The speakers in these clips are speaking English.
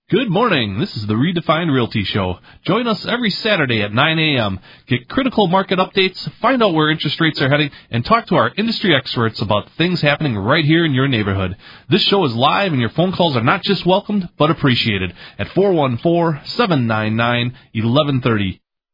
Good morning. This is the Redefined Realty Show. Join us every Saturday at 9 a.m. Get critical market updates, find out where interest rates are heading, and talk to our industry experts about things happening right here in your neighborhood. This show is live, and your phone calls are not just welcomed, but appreciated at 414-799-1130.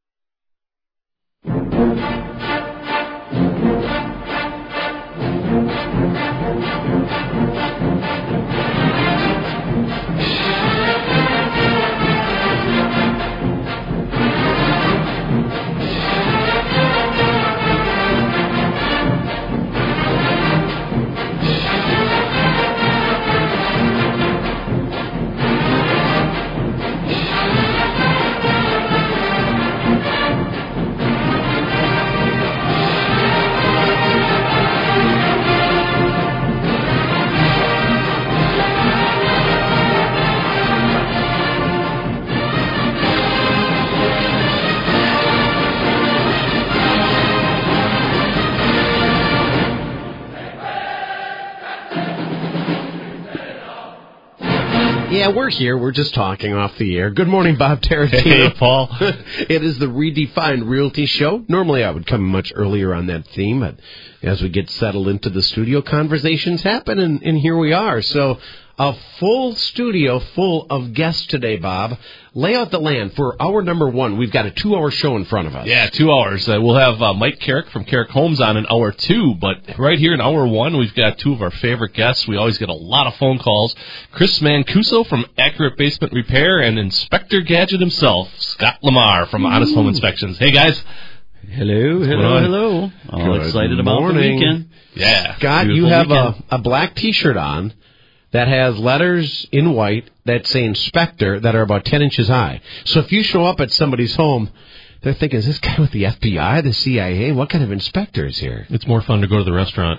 Yeah, we're here. We're just talking off the air. Good morning, Bob Tarantino. Hey, Paul. It is the Redefined Realty Show. Normally I would come much earlier on that theme, but as we get settled into the studio, conversations happen, and here we are. So a full studio full of guests today, Bob. Lay out the land for hour number one. We've got a 2-hour show in front of us. Yeah, 2 hours. We'll have Mike Carrick from Carrick Homes on in hour two, but right here in hour one, we've got two of our favorite guests. We always get a lot of phone calls. Chris Mancuso from Accurate Basement Repair and Inspector Gadget himself, Scott Lamar from Honest Home Inspections. Hey, guys. Hello. All excited about the weekend. Yeah. Scott, you have a black T-shirt on that has letters in white that say Inspector that are about 10 inches high. So if you show up at somebody's home, they're thinking, is this guy with the FBI, the CIA? What kind of inspector is here? It's more fun to go to the restaurant.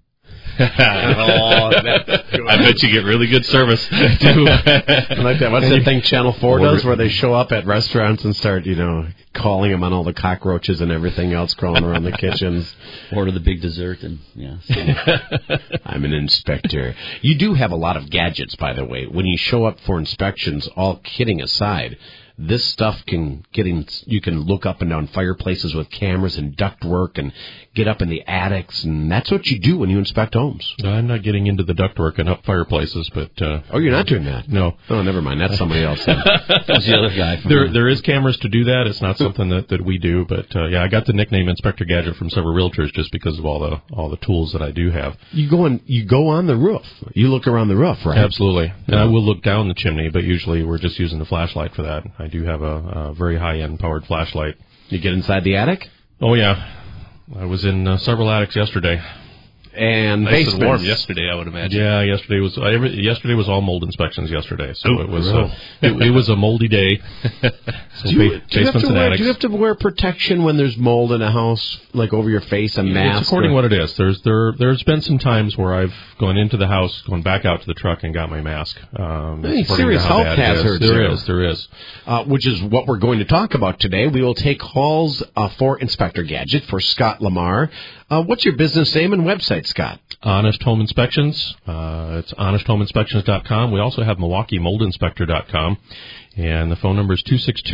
I bet you get really good service. I do. I like that. What's that thing Channel 4 does where they show up at restaurants and start, calling them on all the cockroaches and everything else crawling around the kitchens? Order the big dessert and, yeah. I'm an inspector. You do have a lot of gadgets, by the way. When you show up for inspections, all kidding aside, this stuff you can look up and down fireplaces with cameras and ductwork and get up in the attics, and that's what you do when you inspect homes. I'm not getting into the ductwork and up fireplaces, but... Oh, you're not doing that? No. Oh, never mind. That's somebody else. That's the other guy. There is cameras to do that. It's not something that we do, but I got the nickname Inspector Gadget from several realtors just because of all the tools that I do have. You go on the roof. You look around the roof, right? Absolutely. And I will look down the chimney, but usually we're just using the flashlight for that. I do have a very high-end powered flashlight. You get inside the attic? Oh, yeah. I was in several attics yesterday. And nice and warm yesterday, I would imagine. Yeah, yesterday was all mold inspections yesterday, so it was a moldy day. Do you have to wear protection when there's mold in a house, like over your face, a mask? It's according to what it is. There's been some times where I've gone into the house, gone back out to the truck, and got my mask. Serious health hazards. There is. Which is what we're going to talk about today. We will take calls for Inspector Gadget for Scott Lamar. What's your business name and website, Scott? Honest Home Inspections. It's honesthomeinspections.com. We also have MilwaukeeMoldInspector.com. And the phone number is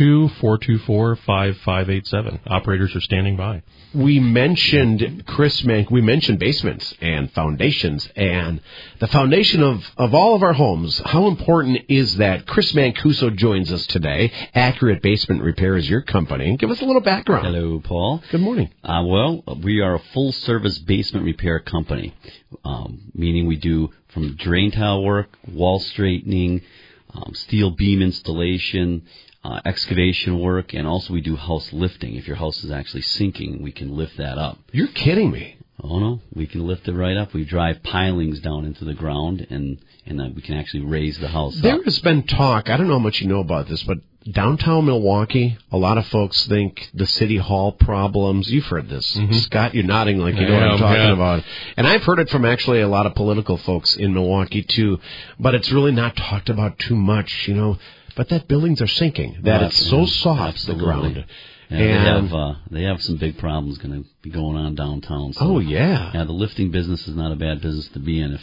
262-424-5587. Operators are standing by. We mentioned we mentioned basements and foundations, and the foundation of all of our homes. How important is that? Chris Mancuso joins us today. Accurate Basement Repair is your company. Give us a little background. Hello, Paul. Good morning. Well, we are a full-service basement repair company, meaning we do from drain tile work, wall straightening, steel beam installation, excavation work, and also we do house lifting. If your house is actually sinking, we can lift that up. You're kidding me. Oh, no. We can lift it right up. We drive pilings down into the ground, and we can actually raise the house up. There has been talk, I don't know how much you know about this, but downtown Milwaukee, a lot of folks think the City Hall problems. You've heard this. Mm-hmm. Scott, you're nodding like you know what I'm talking about. And I've heard it from actually a lot of political folks in Milwaukee, too. But it's really not talked about too much, But that buildings are sinking, that it's so soft, the ground. Yeah, they have some big problems going to be going on downtown. So, yeah. Yeah, the lifting business is not a bad business to be in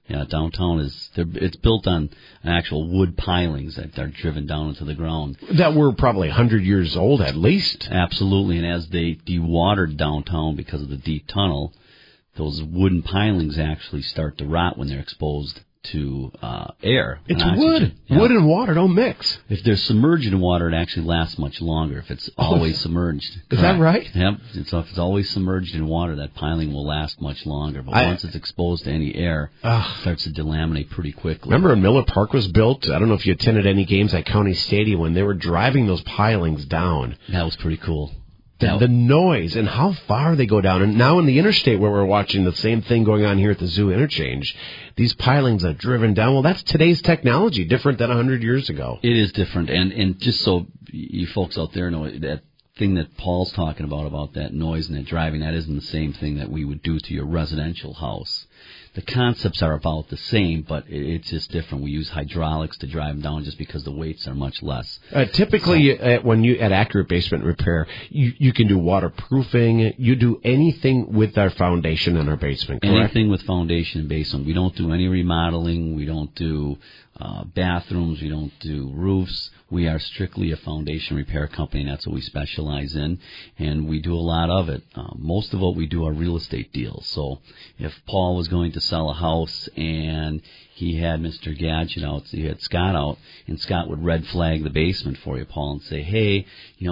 Yeah, downtown it's built on actual wood pilings that are driven down into the ground. That were probably 100 years old at least. Absolutely, and as they dewatered downtown because of the deep tunnel, those wooden pilings actually start to rot when they're exposed to air. It's wood. Yeah. Wood and water don't mix. If they're submerged in water, it actually lasts much longer. If it's always submerged. Is that right? Yep. So if it's always submerged in water, that piling will last much longer. But once it's exposed to any air, it starts to delaminate pretty quickly. Remember when Miller Park was built? I don't know if you attended any games at County Stadium when they were driving those pilings down. That was pretty cool. The noise and how far they go down. And now in the interstate where we're watching the same thing going on here at the Zoo Interchange, these pilings are driven down. Well, that's today's technology, different than 100 years ago. It is different. And just so you folks out there know, that thing that Paul's talking about that noise and that driving, that isn't the same thing that we would do to your residential house. The concepts are about the same, but it's just different. We use hydraulics to drive them down just because the weights are much less. Typically, when you at Accurate Basement Repair, you can do waterproofing. You do anything with our foundation in our basement, correct? Anything with foundation and basement. We don't do any remodeling. We don't do bathrooms. We don't do roofs. We are strictly a foundation repair company, and that's what we specialize in, and we do a lot of it. Most of what we do are real estate deals. So if Paul was going to sell a house and he had Mr. Gadget out, so he had Scott out, and Scott would red flag the basement for you, Paul, and say, hey,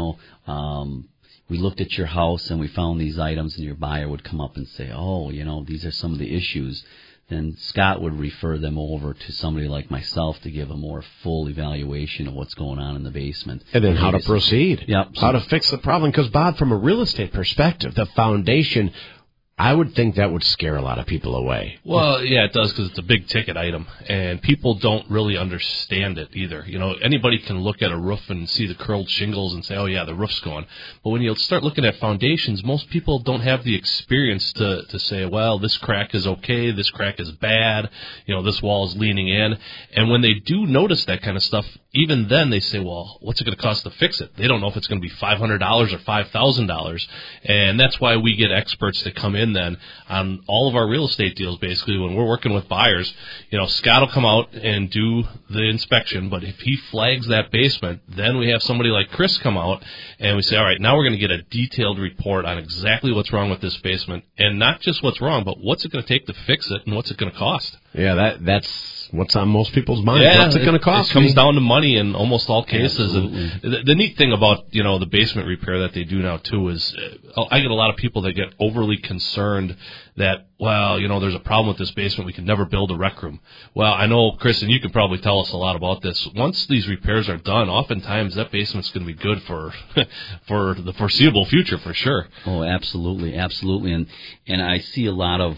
we looked at your house and we found these items, and your buyer would come up and say, oh, these are some of the issues. Then Scott would refer them over to somebody like myself to give a more full evaluation of what's going on in the basement. And then how to proceed. Yep. How to fix the problem. Because, Bob, from a real estate perspective, the foundation, I would think that would scare a lot of people away. Well, yeah, it does, because it's a big ticket item, and people don't really understand it either. Anybody can look at a roof and see the curled shingles and say, oh, yeah, the roof's gone. But when you start looking at foundations, most people don't have the experience to say, well, this crack is okay, this crack is bad, this wall is leaning in. And when they do notice that kind of stuff, even then they say, well, what's it going to cost to fix it? They don't know if it's going to be $500 or $5,000. And that's why we get experts to come in then on all of our real estate deals. Basically, when we're working with buyers, Scott will come out and do the inspection, but if he flags that basement, then we have somebody like Chris come out and we say, all right, now we're going to get a detailed report on exactly what's wrong with this basement, and not just what's wrong, but what's it going to take to fix it and what's it going to cost. Yeah, that's what's on most people's minds. Yeah, what's it going to cost? It comes down to money in almost all cases. Absolutely. And the neat thing about the basement repair that they do now too is I get a lot of people that get overly concerned that, well, there's a problem with this basement, we can never build a rec room. Well, I know, Chris, and you can probably tell us a lot about this. Once these repairs are done, oftentimes that basement's going to be good for for the foreseeable future, for sure. Oh, absolutely, absolutely. And I see a lot of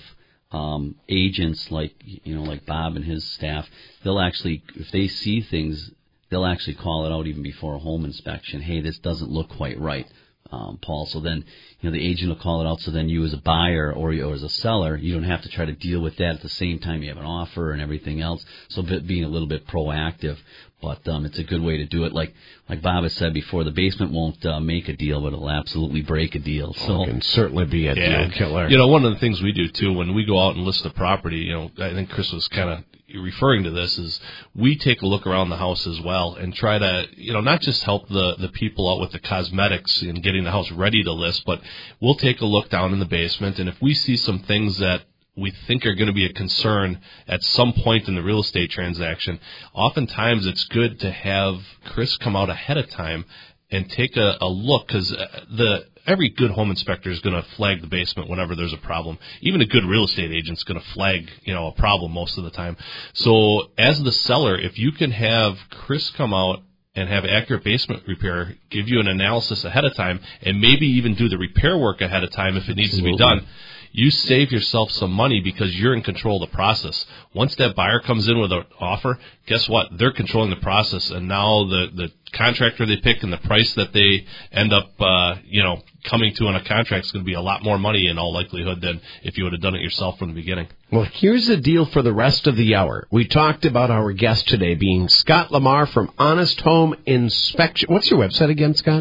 agents like Bob and his staff. They'll actually, if they see things, they'll actually call it out even before a home inspection. Hey, this doesn't look quite right, Paul. So then, the agent will call it out. So then you as a buyer or as a seller, you don't have to try to deal with that at the same time you have an offer and everything else. So being a little bit proactive. But it's a good way to do it. Like Bob has said before, the basement won't make a deal, but it'll absolutely break a deal. So it can certainly be a deal killer. One of the things we do, too, when we go out and list a property, I think Chris was kind of referring to this, is we take a look around the house as well and try to, not just help the people out with the cosmetics and getting the house ready to list, but we'll take a look down in the basement, and if we see some things that we think are going to be a concern at some point in the real estate transaction, oftentimes it's good to have Chris come out ahead of time and take a look, because every good home inspector is going to flag the basement whenever there's a problem. Even a good real estate agent is going to flag, a problem most of the time. So as the seller, if you can have Chris come out and have Accurate Basement Repair give you an analysis ahead of time, and maybe even do the repair work ahead of time if it needs to be done, you save yourself some money because you're in control of the process. Once that buyer comes in with an offer, guess what? They're controlling the process, and now the contractor they pick and the price that they end up, coming to on a contract is going to be a lot more money in all likelihood than if you would have done it yourself from the beginning. Well, here's the deal for the rest of the hour. We talked about our guest today being Scott Lamar from Honest Home Inspection. What's your website again, Scott?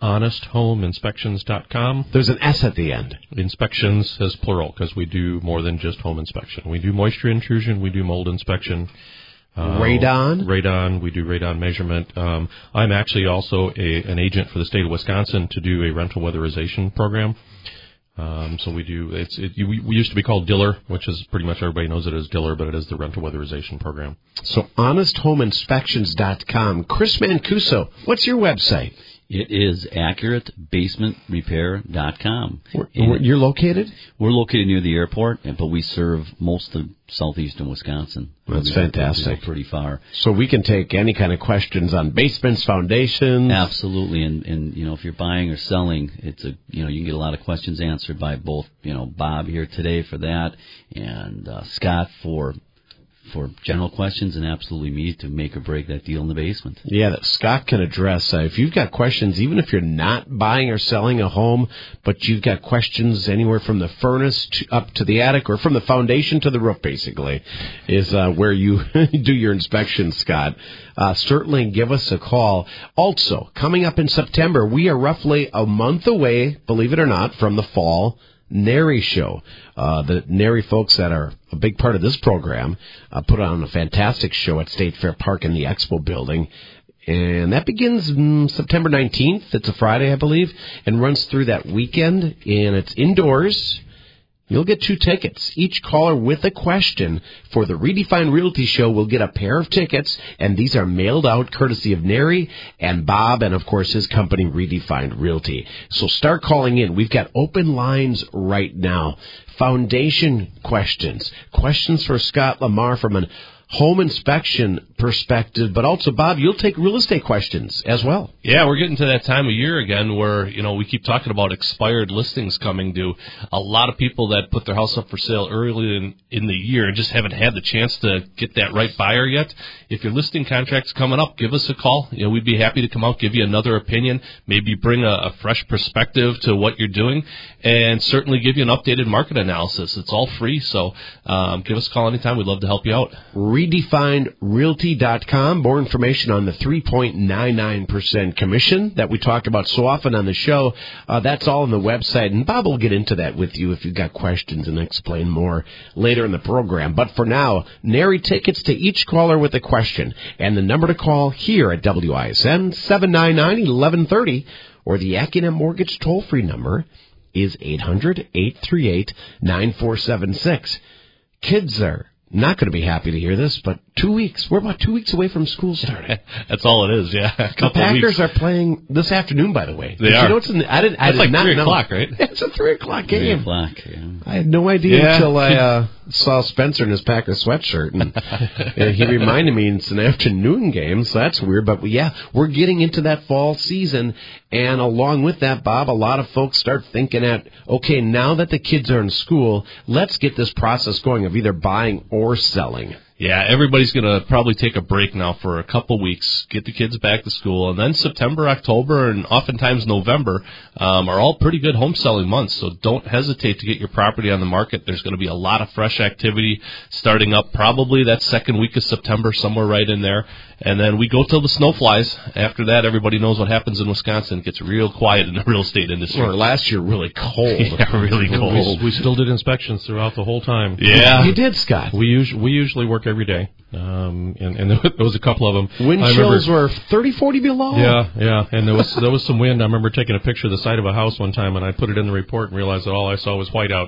HonestHomeInspections.com. There's an S at the end. Inspections is plural because we do more than just home inspection. We do moisture intrusion. We do mold inspection. Radon. We do radon measurement. I'm actually also an agent for the state of Wisconsin to do a rental weatherization program. So we do. We used to be called Diller, which is pretty much everybody knows it as Diller, but it is the rental weatherization program. So HonestHomeInspections.com. Chris Mancuso, what's your website? It is AccurateBasementRepair.com. You're located? We're located near the airport, but we serve most of southeastern Wisconsin. That's fantastic. We go pretty far. So we can take any kind of questions on basements, foundations. Absolutely, and if you're buying or selling, it's you can get a lot of questions answered by both Bob here today for that, and Scott for general questions, and absolutely me to make or break that deal in the basement. Yeah, that Scott can address. If you've got questions, even if you're not buying or selling a home, but you've got questions anywhere from the furnace up to the attic, or from the foundation to the roof, basically, is where you do your inspection, Scott. Certainly give us a call. Also, coming up in September, we are roughly a month away, believe it or not, from the fall NARI show. The NARI folks that are a big part of this program put on a fantastic show at State Fair Park in the Expo building. And that begins September 19th. It's a Friday, I believe, and runs through that weekend. And it's indoors. You'll get 2 tickets. Each caller with a question for the Redefined Realty Show will get a pair of tickets, and these are mailed out courtesy of Neri and Bob and, of course, his company, Redefined Realty. So start calling in. We've got open lines right now. Foundation questions for Scott Lamar from an home inspection perspective, but also, Bob, you'll take real estate questions as well. Yeah, we're getting to that time of year again where, we keep talking about expired listings coming due. A lot of people that put their house up for sale early in the year just haven't had the chance to get that right buyer yet. If your listing contract's coming up, give us a call. We'd be happy to come out, give you another opinion, maybe bring a fresh perspective to what you're doing, and certainly give you an updated market analysis. It's all free, so give us a call anytime. We'd love to help you out. RedefinedRealty.com. More information on the 3.99% commission that we talk about so often on the show. That's all on the website, and Bob will get into that with you if you've got questions and explain more later in the program. But for now, NARI tickets to each caller with a question. And the number to call here at WISN, 799-1130, or the Accunet Mortgage toll-free number is 800-838-9476. Kids are not going to be happy to hear this, but 2 weeks. We're about 2 weeks away from school starting. That's all it is, yeah. The Packers are playing this afternoon, by the way. They are. It's I did like not 3 know. o'clock, right? It's a 3 o'clock game. 3 o'clock, yeah. I had no idea until I saw Spencer in his Packers sweatshirt, and he reminded me it's an afternoon game, so that's weird. But we're getting into that fall season, and along with that, Bob, a lot of folks start thinking okay, now that the kids are in school, let's get this process going of either buying or selling. Yeah, everybody's going to probably take a break now for a couple weeks, get the kids back to school, and then September, October, and oftentimes November are all pretty good home selling months, so don't hesitate to get your property on the market. There's going to be a lot of fresh activity starting up probably that second week of September, somewhere right in there, and then we go till the snow flies. After that, everybody knows what happens in Wisconsin. It gets real quiet in the real estate industry. Or last year, really cold. Yeah, really cold. We still did inspections throughout the whole time. Yeah. You did, Scott. We usually work every day. And there was a couple of them. Wind chills were 30, 40 below. Yeah, and there was some wind. I remember taking a picture of the side of a house one time, and I put it in the report and realized that all I saw was whiteout.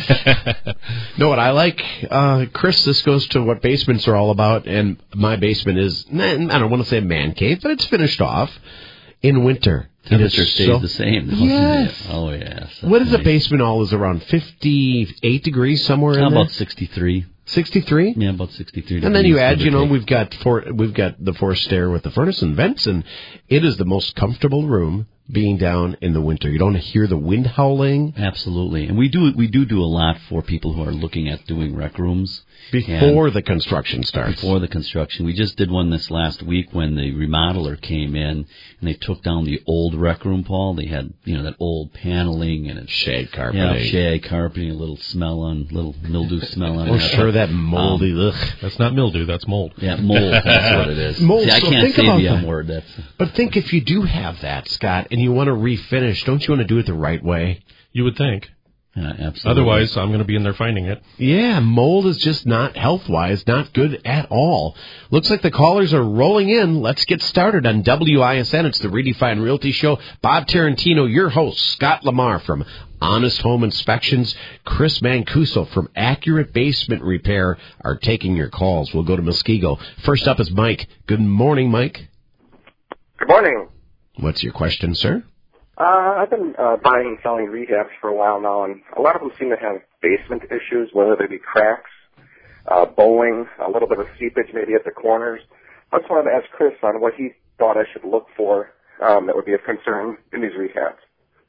Know what I like, Chris? This goes to what basements are all about, and my basement is, I don't want to say a man cave, but it's finished off in winter. Temperature stays the same. Yes. Oh, yes. What is a basement all? Is around 58 degrees somewhere in there? About 63. 63? Yeah, about 63. And then you add, we've got the forced stair with the furnace and vents, and it is the most comfortable room being down in the winter. You don't hear the wind howling. Absolutely. And we do a lot for people who are looking at doing rec rooms. Before the construction starts. Before the construction. We just did one this last week when the remodeler came in and they took down the old rec room, Paul. They had, that old paneling and shag carpeting. Yeah, shag carpeting, a little mildew smell on it. Oh, sure, that moldy, That's not mildew, that's mold. Yeah, mold, that's what it is. Mold. See, I can't say the M word. But think if you do have that, Scott, and you want to refinish, don't you want to do it the right way? You would think. Absolutely. Otherwise, I'm going to be in there finding it. Yeah, mold is just not health-wise, not good at all. Looks like the callers are rolling in. Let's get started on WISN. It's the Redefine Realty Show. Bob Tarantino, your host. Scott Lamar from Honest Home Inspections. Chris Mancuso from Accurate Basement Repair are taking your calls. We'll go to Muskego. First up is Mike. Good morning, Mike. Good morning. What's your question, sir? I've been buying and selling rehabs for a while now, and a lot of them seem to have basement issues, whether they be cracks, bowing, a little bit of seepage maybe at the corners. I just wanted to ask Chris on what he thought I should look for that would be of concern in these rehabs.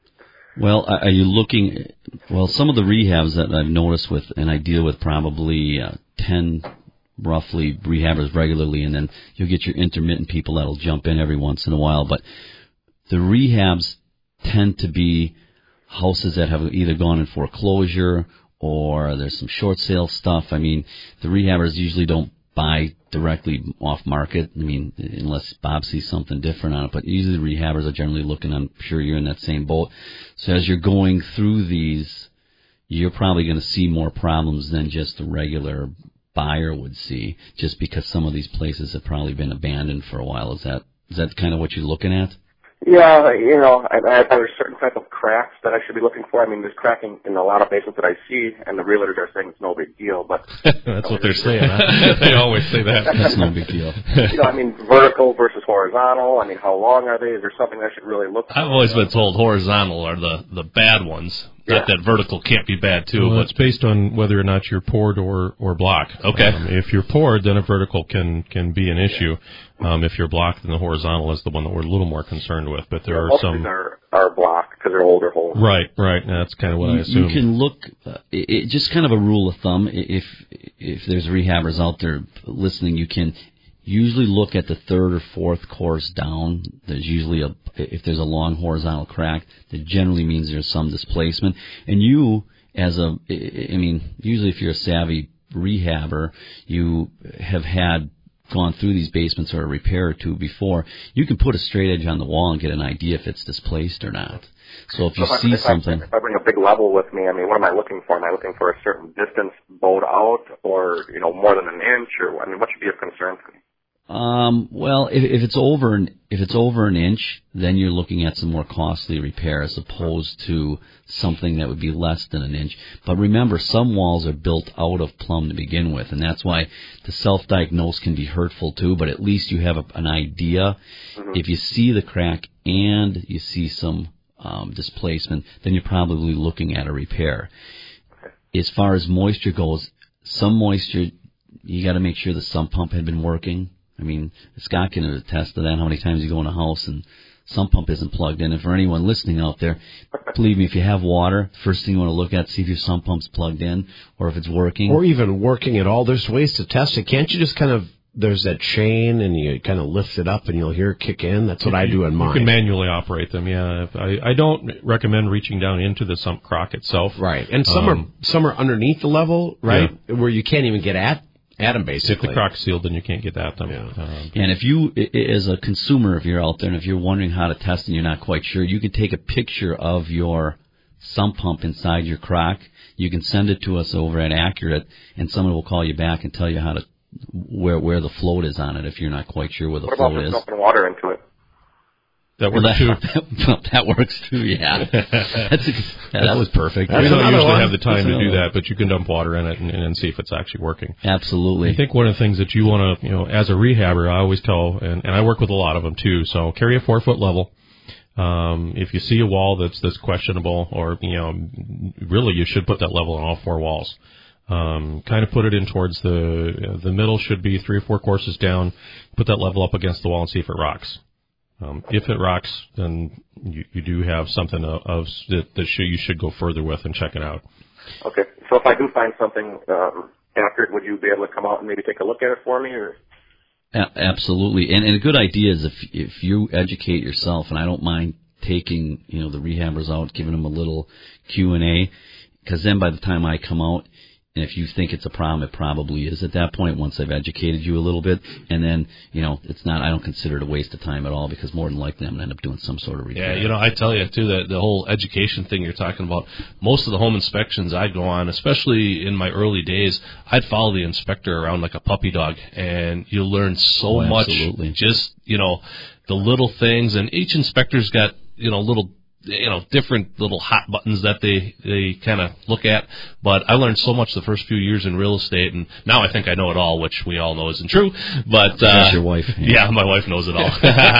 Well, are you looking? Well, some of the rehabs that I've noticed with, and I deal with probably 10 roughly rehabbers regularly, and then you'll get your intermittent people that'll jump in every once in a while. But the rehabs tend to be houses that have either gone in foreclosure or there's some short sale stuff. I mean, the rehabbers usually don't buy directly off market. I mean, unless Bob sees something different on it. But usually the rehabbers are generally looking, I'm sure you're in that same boat. So as you're going through these, you're probably going to see more problems than just the regular buyer would see, just because some of these places have probably been abandoned for a while. Is that kind of what you're looking at? Yeah, there's certain type of cracks that I should be looking for. I mean, there's cracking in a lot of basements that I see, and the realtors are saying it's no big deal. But that's what they're saying. Huh? They always say that. That's no big deal. I mean, vertical versus horizontal. I mean, how long are they? Is there something I should really look for? I've always been told horizontal are the bad ones. Yeah. Not that vertical can't be bad, too. Well, but it's based on whether or not you're poured or blocked. Okay. If you're poured, then a vertical can be an issue. If you're blocked, then the horizontal is the one that we're a little more concerned with. But there are most some... of these are blocked because they're older holes. Right. That's kind of what I assume. You can look, just kind of a rule of thumb, if there's rehabbers out there listening, you can usually look at the third or fourth course down. There's usually if there's a long horizontal crack, that generally means there's some displacement. And you, usually if you're a savvy rehabber, you have gone through these basements or a repair or two before, you can put a straight edge on the wall and get an idea if it's displaced or not. So if I bring a big level with me, I mean, what am I looking for? Am I looking for a certain distance bowed out, or more than an inch, or what should be of concern to me? Well, if it's over an inch, then you're looking at some more costly repair as opposed to something that would be less than an inch. But remember, some walls are built out of plumb to begin with, and that's why the self-diagnose can be hurtful too. But at least you have an idea. Mm-hmm. If you see the crack and you see some displacement, then you're probably looking at a repair. Okay. As far as moisture goes, some moisture, you got to make sure the sump pump had been working. I mean, Scott can attest to that, how many times you go in a house and sump pump isn't plugged in. And for anyone listening out there, believe me, if you have water, first thing you want to look at, see if your sump pump's plugged in or if it's working. Or even working at all. There's ways to test it. Can't you just there's that chain and you kind of lift it up and you'll hear it kick in? That's what I do in mine. You can manually operate them, yeah. I don't recommend reaching down into the sump crock itself. Right. And some are underneath the level, right, where you can't even get at them, basically. If the crock's sealed, then you can't get at them. Yeah. And if you, as a consumer, if you're out there and if you're wondering how to test and you're not quite sure, you can take a picture of your sump pump inside your crock. You can send it to us over at Accurate, and someone will call you back and tell you how to where the float is on it if you're not quite sure where the float is. What about dumping water into it? That works too. That works too, yeah. That was perfect. We don't usually have the time to do that, but you can dump water in it and see if it's actually working. Absolutely. I think one of the things that you want to, as a rehabber, I always tell, and I work with a lot of them too, so carry a 4-foot level. If you see a wall that's questionable, or, really you should put that level on all 4 walls. Kind of put it in towards the middle, should be 3 or 4 courses down, put that level up against the wall and see if it rocks. If it rocks, then you do have something that you should go further with and check it out. Okay. So if I do find something accurate, would you be able to come out and maybe take a look at it for me? Or? Absolutely. And a good idea is if you educate yourself, and I don't mind taking the rehabbers out, giving them a little Q&A, because then by the time I come out, And if you think it's a problem, it probably is at that point once I've educated you a little bit. And then, it's not, I don't consider it a waste of time at all because more than likely I'm going to end up doing some sort of repair. Yeah, I tell you, too, that the whole education thing you're talking about, most of the home inspections I'd go on, especially in my early days, I'd follow the inspector around like a puppy dog, and you learn so much. Absolutely. Just, the little things, and each inspector's got, little different little hot buttons that they kind of look at. But I learned so much the first few years in real estate, and now I think I know it all, which we all know isn't true. But that's your wife. Yeah, my wife knows it all.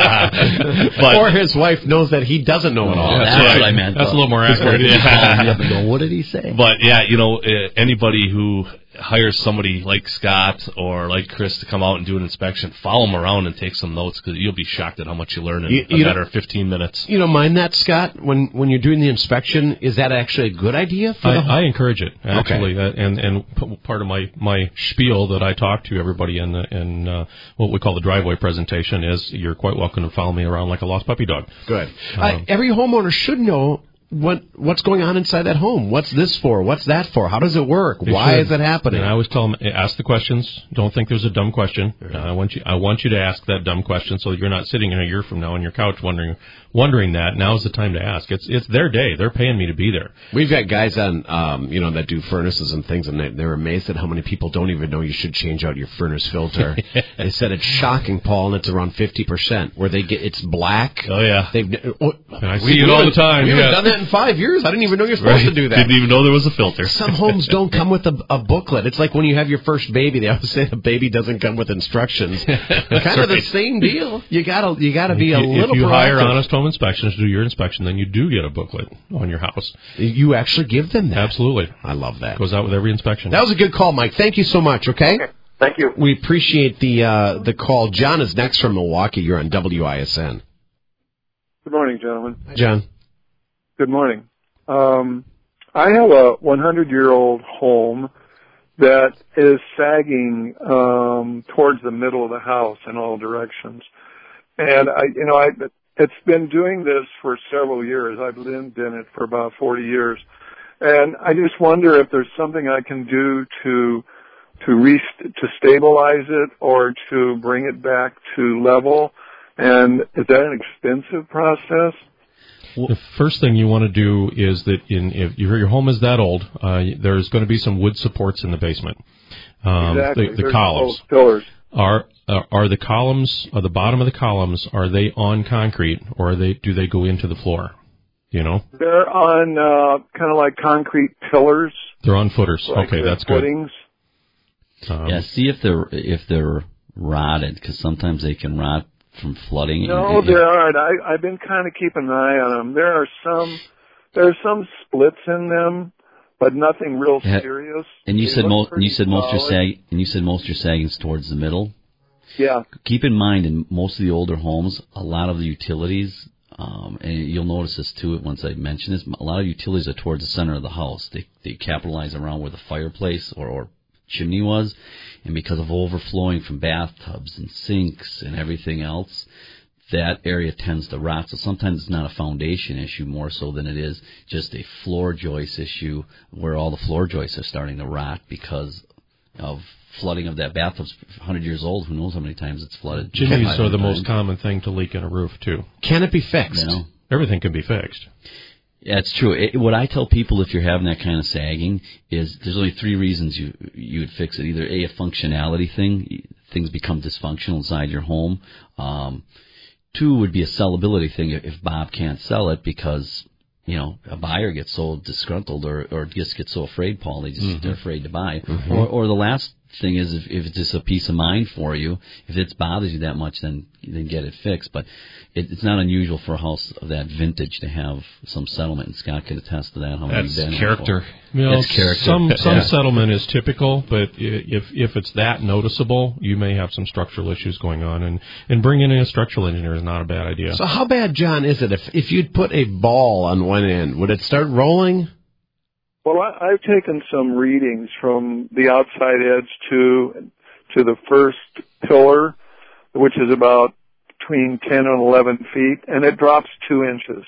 Or his wife knows that he doesn't know it all. Yeah, that's what I meant. That's a little more accurate. What did he say? But yeah, anybody who hires somebody like Scott or like Chris to come out and do an inspection, follow them around and take some notes, because you'll be shocked at how much you learn in a matter of 15 minutes. You don't mind that, Scott? When you're doing the inspection, is that actually a good idea for I encourage it, actually. Okay. And part of my spiel that I talk to everybody in what we call the driveway presentation is you're quite welcome to follow me around like a lost puppy dog. Good. Every homeowner should know what's going on inside that home. What's this for? What's that for? How does it work? Why is it happening? And I always tell them, ask the questions. Don't think there's a dumb question. I want you to ask that dumb question so that you're not sitting in a year from now on your couch wondering that. Now's the time to ask. It's their day. They're paying me to be there. We've got guys on, that do furnaces and things, and they're amazed at how many people don't even know you should change out your furnace filter. They said it's shocking, Paul, and it's around 50% where it's black. Oh yeah. And I see it all the time. We haven't done that in 5 years. I didn't even know you're supposed to do that. Didn't even know there was a filter. Some homes don't come with a booklet. It's like when you have your first baby. They always say the baby doesn't come with instructions. Kind of the same deal. You gotta be a little. If you proactive. hire Honest Home Inspections to do your inspection, then you do get a booklet on your house. You actually give them that. Absolutely. I love that. Goes out with every inspection. That was a good call, Mike. Thank you so much. Okay. Thank you. We appreciate the call. John is next from Milwaukee. You're on WISN. Good morning, gentlemen. Hi, John. Good morning. I have a 100-year-old home that is sagging towards the middle of the house in all directions, and it's been doing this for several years. I've lived in it for about 40 years, and I just wonder if there's something I can do to stabilize it or to bring it back to level. And is that an expensive process? The first thing you want to do is that if your home is that old, there's going to be some wood supports in the basement. Exactly. The columns. Pillars. Are the columns, the bottom of the columns, are they on concrete or do they go into the floor? They're on kind of like concrete pillars. They're on footers. Like okay, that's footings. good. See if they're rotted, because sometimes they can rot from flooding. No, they aren't. I've been kind of keeping an eye on them. There are some splits in them, but nothing real serious. And you said most of your sagging's towards the middle. Yeah. Keep in mind, in most of the older homes, a lot of the utilities, and you'll notice this too once I mention this, a lot of utilities are towards the center of the house. They capitalize around where the fireplace or chimney was, and because of overflowing from bathtubs and sinks and everything else, that area tends to rot. So sometimes it's not a foundation issue more so than it is just a floor joist issue where all the floor joists are starting to rot because of flooding of that bathtub's 100 years old. Who knows how many times it's flooded. Chimneys are the most common thing to leak in a roof, too. Can it be fixed? Everything can be fixed. Yeah, it's true. What I tell people if you're having that kind of sagging is there's only three reasons you would fix it. Either a functionality thing, things become dysfunctional inside your home. Two would be a sellability thing if Bob can't sell it because, a buyer gets so disgruntled or just gets so afraid, Paul, they're afraid to buy. Mm-hmm. Or the last thing is if it's just a peace of mind for you, if it bothers you that much, then get it fixed. But it's not unusual for a house of that vintage to have some settlement, and Scott could attest to that. That's character. That's character. Some settlement is typical, but if it's that noticeable, you may have some structural issues going on, and bringing in a structural engineer is not a bad idea. So how bad, John, is it if you'd put a ball on one end? Would it start rolling? Well, I've taken some readings from the outside edge to the first pillar, which is about between 10 and 11 feet, and it drops 2 inches.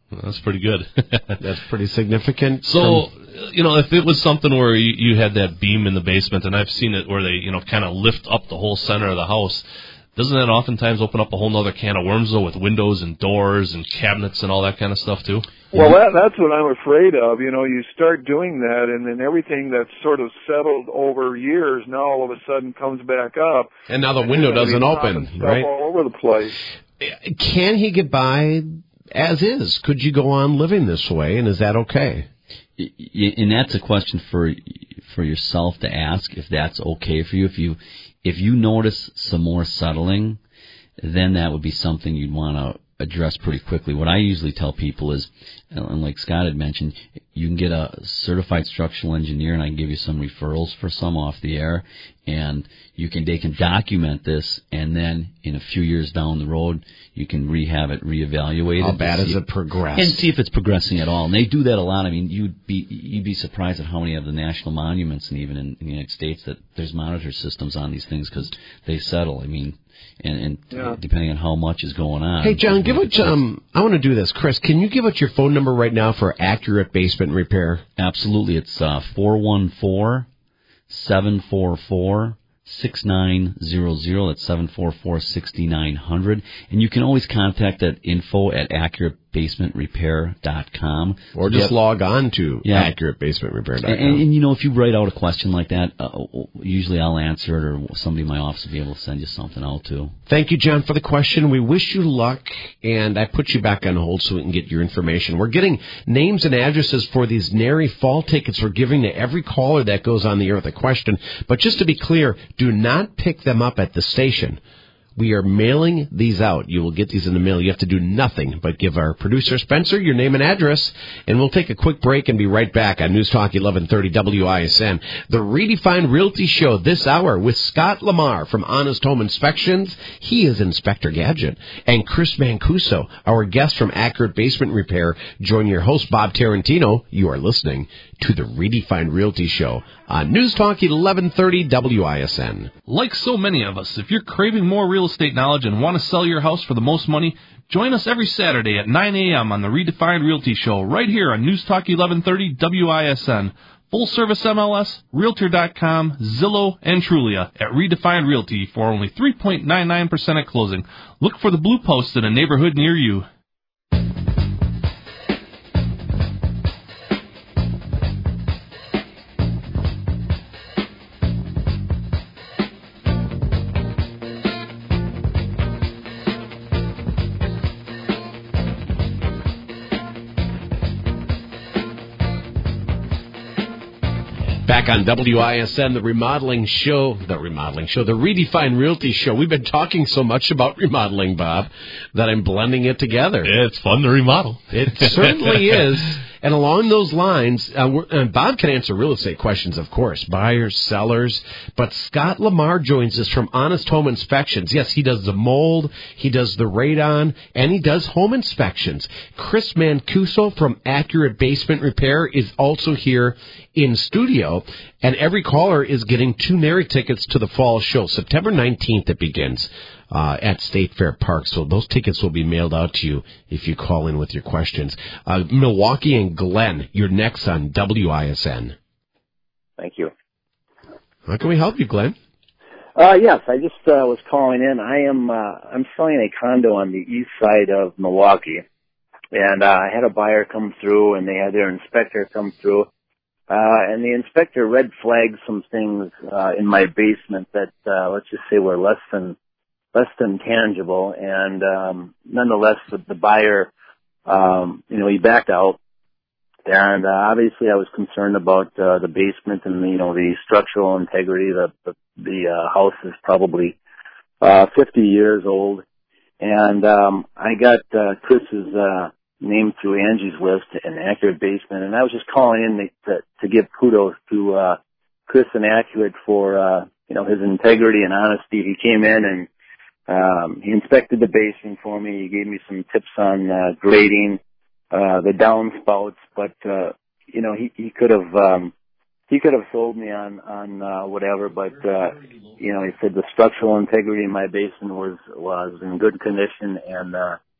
That's pretty good. That's pretty significant. So, if it was something where you had that beam in the basement, and I've seen it where they, kind of lift up the whole center of the house, doesn't that oftentimes open up a whole other can of worms, though, with windows and doors and cabinets and all that kind of stuff, too? Well, that's what I'm afraid of. You start doing that, and then everything that's sort of settled over years now all of a sudden comes back up. And now the window doesn't open, right? All over the place. Can he get by as is? Could you go on living this way, and is that okay? And that's a question for yourself to ask, if that's okay for you. If you notice some more settling, then that would be something you'd want to address pretty quickly. What I usually tell people is, and like Scott had mentioned, you can get a certified structural engineer, and I can give you some referrals for some off the air, and they can document this, and then in a few years down the road, you can rehab it, reevaluate it. How bad has it progressed? And see if it's progressing at all. And they do that a lot. I mean, you'd be surprised at how many of the national monuments, and even in the United States, that there's monitor systems on these things because they settle. I mean, and depending on how much is going on. Hey, John, I want to do this. Chris, can you give us your phone number right now for Accurate Basement Repair? Absolutely. It's 414-744-6900. That's 744-6900. And you can always contact at info@accuratebasementrepair.com. Or just log on to accuratebasementrepair.com. And if you write out a question like that, usually I'll answer it, or somebody in my office will be able to send you something out too. Thank you, John, for the question. We wish you luck, and I put you back on hold so we can get your information. We're getting names and addresses for these NARI fall tickets we're giving to every caller that goes on the air with a question. But just to be clear, do not pick them up at the station. We are mailing these out. You will get these in the mail. You have to do nothing but give our producer, Spencer, your name and address, and we'll take a quick break and be right back on News Talk 1130 WISN. The Redefined Realty Show this hour with Scott Lamar from Honest Home Inspections. He is Inspector Gadget. And Chris Mancuso, our guest from Accurate Basement Repair. Join your host, Bob Tarantino. You are listening to the Redefined Realty Show on News Talk 1130 WISN. Like so many of us, if you're craving more real estate knowledge and want to sell your house for the most money, join us every Saturday at 9 a.m. on the Redefined Realty Show right here on News Talk 1130 WISN. Full service MLS, Realtor.com, Zillow, and Trulia at Redefined Realty for only 3.99% at closing. Look for the blue post in a neighborhood near you. Back on WISN, the Redefined Realty Show. We've been talking so much about remodeling, Bob, that I'm blending it together. It's fun to remodel. It certainly is. And along those lines, Bob can answer real estate questions, of course, buyers, sellers. But Scott Lamar joins us from Honest Home Inspections. Yes, he does the mold, he does the radon, and he does home inspections. Chris Mancuso from Accurate Basement Repair is also here in studio. And every caller is getting 2 NARI tickets to the fall show. September 19th it begins. At State Fair Park. So those tickets will be mailed out to you if you call in with your questions. Milwaukee and Glenn, you're next on WISN. Thank you. How can we help you, Glenn? Yes, I just was calling in. I'm selling a condo on the east side of Milwaukee, and I had a buyer come through, and they had their inspector come through, and the inspector red flagged some things in my basement that let's just say were less than tangible, and nonetheless the buyer he backed out, and obviously I was concerned about the basement and the structural integrity. The house is probably 50 years old, and I got Chris's name through Angie's List and Accurate Basement, and I was just calling in to give kudos to Chris and Accurate for his integrity and honesty. He came in and he inspected the basement for me. He gave me some tips on grading the downspouts, but he could have sold me on whatever, but he said the structural integrity in my basement was in good condition, and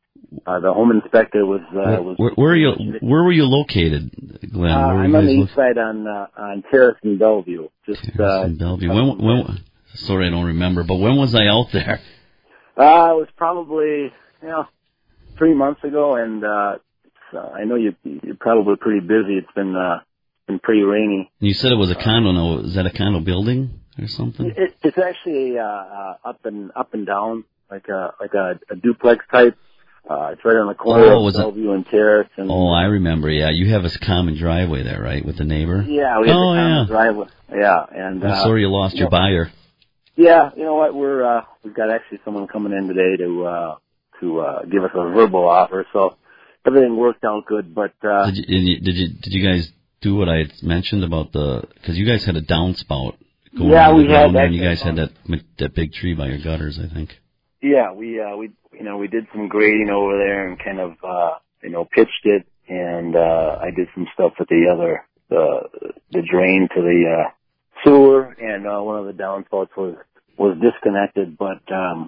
the home inspector was. Where were you located, Glenn? I'm on the east side on Terrace and Bellevue. Terrace and Bellevue. When? Sorry, I don't remember. But when was I out there? It was probably 3 months ago, and I know you're probably pretty busy. It's been pretty rainy. You said it was a condo. Now, is that a condo building or something? It's actually up and down, like a duplex type. It's right on the corner of Bellevue and Terrace. And, I remember. Yeah, you have a common driveway there, right, with the neighbor? Yeah, we have a common driveway. Yeah, and I'm sorry you lost your buyer. Yeah, you know what? We've got actually someone coming in today to give us a verbal offer. So everything worked out good. But did you guys do what I had mentioned about because you guys had a downspout going on the ground there, and you guys had that big tree by your gutters, I think. Yeah, we did some grading over there and kind of pitched it, and I did some stuff with the drain to the sewer, and one of the downspouts was disconnected, but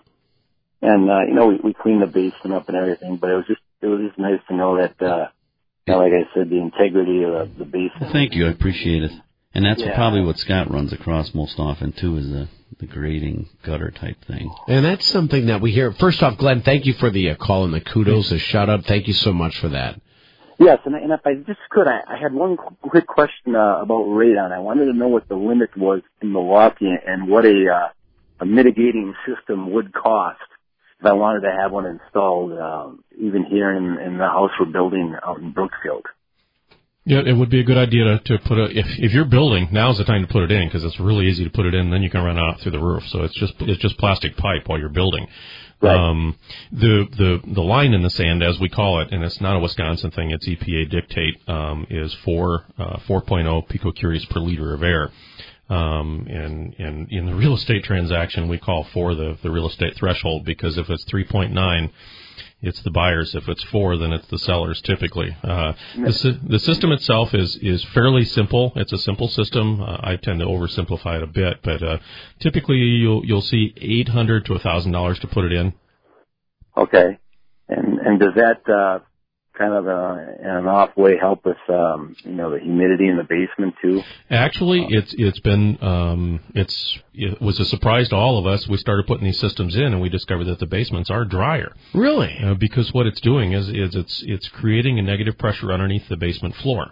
we cleaned the basement up and everything, but it was just nice to know that like I said, the integrity of the basement. Thank you, I appreciate it. And that's probably what Scott runs across most often too, is the grading gutter type thing. And that's something that we hear. First off, Glenn, thank you for the call and the kudos, the shout out. Thank you so much for that. Yes, and if I just could, I had one quick question about radon. I wanted to know what the limit was in Milwaukee and what a mitigating system would cost if I wanted to have one installed, even here in the house we're building out in Brookfield. Yeah, it would be a good idea to put if you're building, now's the time to put it in, because it's really easy to put it in, and then you can run it out through the roof. So it's just plastic pipe while you're building. Right. The line in the sand, as we call it, and it's not a Wisconsin thing, it's EPA dictate, is 4.0 picocuries per liter of air. And in the real estate transaction, we call 4 the real estate threshold, because if it's 3.9, it's the buyers. If it's 4, then it's the sellers typically. The system itself is fairly simple. It's a simple system. I tend to oversimplify it a bit, but typically you'll see $800 to $1,000 to put it in. Okay, and does that kind of in an off way help with the humidity in the basement too? Actually, it was a surprise to all of us. We started putting these systems in, and we discovered that the basements are drier. Really? Because what it's doing is it's creating a negative pressure underneath the basement floor.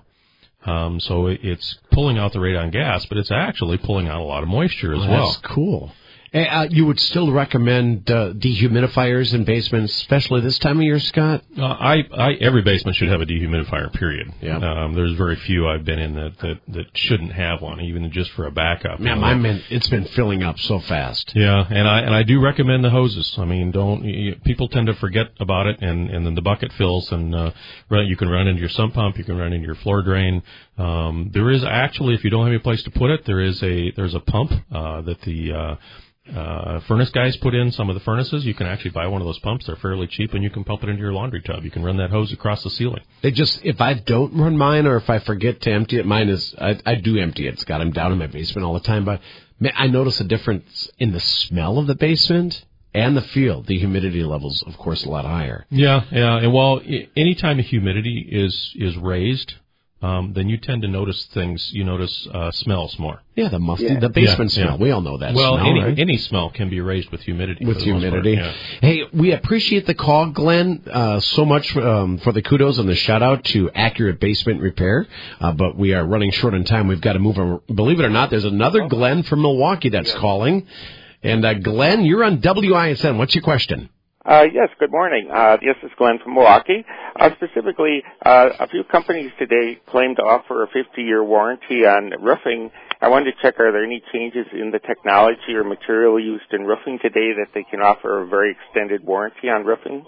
So it's pulling out the radon gas, but it's actually pulling out a lot of moisture as well. That's cool. You would still recommend dehumidifiers in basements, especially this time of year, Scott? Every basement should have a dehumidifier, period. Yeah. There's very few I've been in that shouldn't have one, even just for a backup. Man, it's been filling up so fast. Yeah, and I do recommend the hoses. I mean, people tend to forget about it, and then the bucket fills, and you can run into your sump pump, you can run into your floor drain. There is actually, if you don't have any place to put it, there's a pump that the furnace guys put in some of the furnaces. You can actually buy one of those pumps. They're fairly cheap, and you can pump it into your laundry tub. You can run that hose across the ceiling. If I don't run mine, or if I forget to empty it, I do empty it, Scott. I'm down in my basement all the time, but I notice a difference in the smell of the basement and the feel. The humidity level's, of course, a lot higher. Yeah, and anytime the humidity is raised, then you tend to notice things. You notice smells more. Yeah, the musty, the basement smell. Yeah. We all know that smell, right? Any smell can be raised with humidity. With humidity. Yeah. Hey, we appreciate the call, Glenn, so much for the kudos and the shout-out to Accurate Basement Repair, but we are running short on time. We've got to move on. Believe it or not, there's another Glenn from Milwaukee that's calling. And, Glenn, you're on WISN. What's your question? Yes, good morning. This is Glenn from Milwaukee. Specifically, a few companies today claim to offer a 50-year warranty on roofing. I wanted to check, are there any changes in the technology or material used in roofing today that they can offer a very extended warranty on roofing?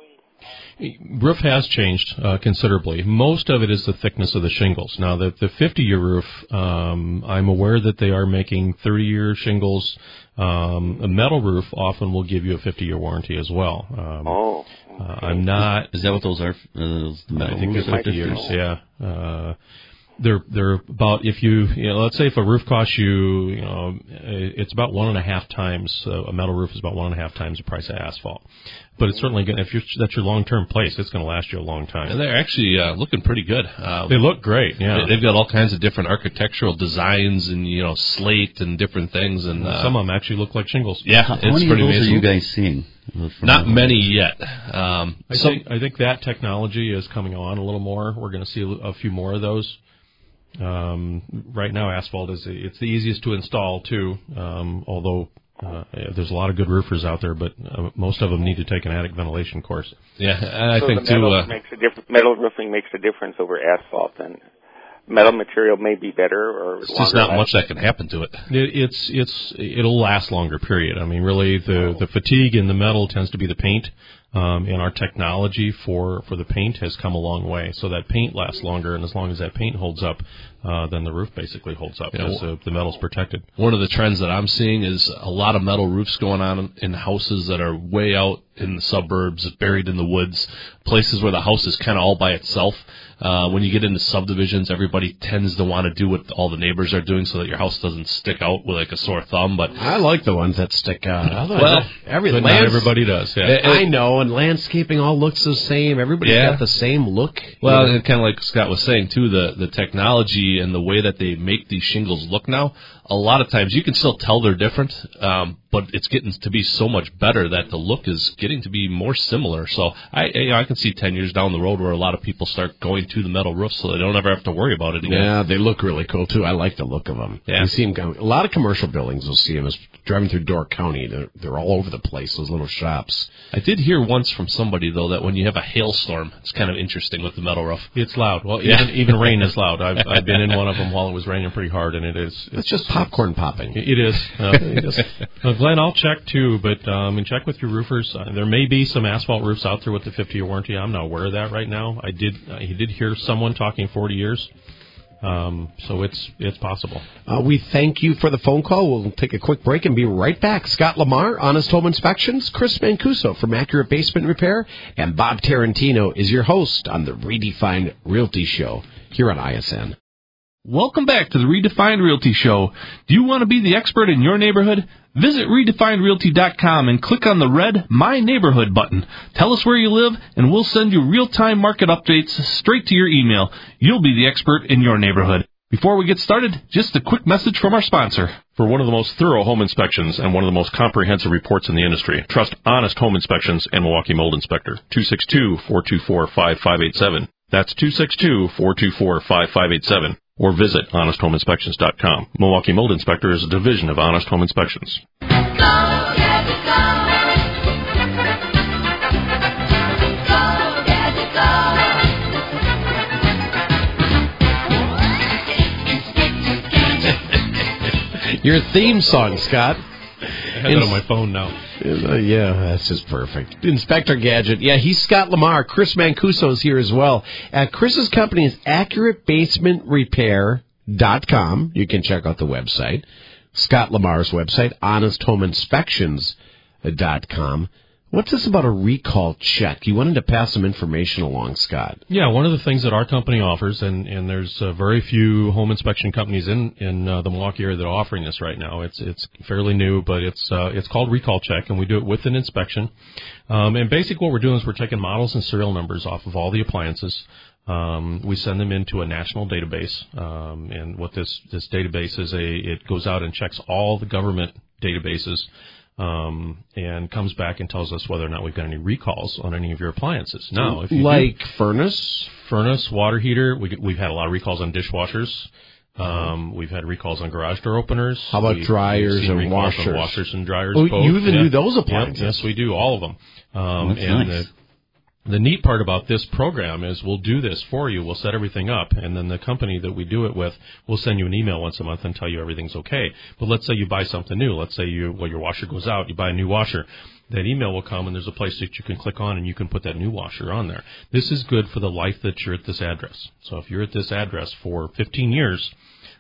Roof has changed considerably. Most of it is the thickness of the shingles. Now, the 50-year roof, I'm aware that they are making 30-year shingles. A metal roof often will give you a 50-year warranty as well. I'm not... Is that what those are? I think they're 50 years, yeah. They're about, if you let's say if a roof costs you, it's about 1.5 times, a metal roof is about 1.5 times the price of asphalt. But it's certainly going, if that's your long-term place, it's going to last you a long time. And they're actually looking pretty good. They look great, yeah. They've got all kinds of different architectural designs and, slate and different things. And some of them actually look like shingles. Yeah, how many of those are you guys seeing? Not many yet. I think that technology is coming on a little more. We're going to see a few more of those. Right now, asphalt it's the easiest to install too. Although there's a lot of good roofers out there, but most of them need to take an attic ventilation course. Yeah, and I think metal metal roofing makes a difference over asphalt, and metal material may be better, or it's just not much that can happen to it. It'll last longer. Period. I mean, really, the fatigue in the metal tends to be the paint. And our technology for the paint has come a long way, so that paint lasts longer, and as long as that paint holds up, then the roof basically holds up because the metal's protected. One of the trends that I'm seeing is a lot of metal roofs going on in houses that are way out in the suburbs, buried in the woods, places where the house is kind of all by itself. When you get into subdivisions, everybody tends to want to do what all the neighbors are doing so that your house doesn't stick out with like a sore thumb. But I like the ones that stick out. Well, but not everybody does. Yeah. I know, and landscaping all looks the same. Everybody's got the same look. Well, and kind of like Scott was saying, too, the technology and the way that they make these shingles look now, a lot of times you can still tell they're different, but it's getting to be so much better that the look is getting to be more similar. So I can see 10 years down the road where a lot of people start going to the metal roofs so they don't ever have to worry about it again. Yeah, they look really cool, too. I like the look of them. Yeah. You see them, a lot of commercial buildings will see them as driving through Door County. They're all over the place, those little shops. I did hear once from somebody, though, that when you have a hailstorm, it's kind of interesting with the metal roof. It's loud. Well, even rain is loud. I've been in one of them while it was raining pretty hard, and it's just popcorn popping. It is. Glenn, I'll check too, but check with your roofers. There may be some asphalt roofs out there with the 50-year warranty. I'm not aware of that right now. He did hear someone talking 40 years. So it's possible. We thank you for the phone call. We'll take a quick break and be right back. Scott Lamar, Honest Home Inspections, Chris Mancuso from Accurate Basement Repair, and Bob Tarantino is your host on the Redefined Realty Show here on ISN. Welcome back to the Redefined Realty Show. Do you want to be the expert in your neighborhood? Visit redefinedrealty.com and click on the red My Neighborhood button. Tell us where you live, and we'll send you real-time market updates straight to your email. You'll be the expert in your neighborhood. Before we get started, just a quick message from our sponsor. For one of the most thorough home inspections and one of the most comprehensive reports in the industry, trust Honest Home Inspections and Milwaukee Mold Inspector. 262-424-5587. That's 262-424-5587. Or visit HonestHomeInspections.com. Milwaukee Mold Inspector is a division of Honest Home Inspections. Your theme song, Scott. I have it on my phone now. Yeah, that's just perfect. Inspector Gadget. Yeah, he's Scott Lamar. Chris Mancuso is here as well. Chris's company is AccurateBasementRepair.com. You can check out the website. Scott Lamar's website, HonestHomeInspections.com. What's this about a recall check? You wanted to pass some information along, Scott. Yeah, one of the things that our company offers, and there's very few home inspection companies in the Milwaukee area that are offering this right now. It's fairly new, but it's called Recall Check, and we do it with an inspection. And basically what we're doing is we're taking models and serial numbers off of all the appliances. We send them into a national database, and what this database is, it goes out and checks all the government databases. And comes back and tells us whether or not we've got any recalls on any of your appliances. Now, if you furnace, water heater, we've had a lot of recalls on dishwashers. We've had recalls on garage door openers. How about dryers and washers? On washers and dryers. Oh, both. You even do those appliances? Yes, we do all of them. That's nice. The neat part about this program is we'll do this for you. We'll set everything up, and then the company that we do it with will send you an email once a month and tell you everything's okay. But let's say you buy something new. Let's say your washer goes out. You buy a new washer. That email will come, and there's a place that you can click on, and you can put that new washer on there. This is good for the life that you're at this address. So if you're at this address for 15 years,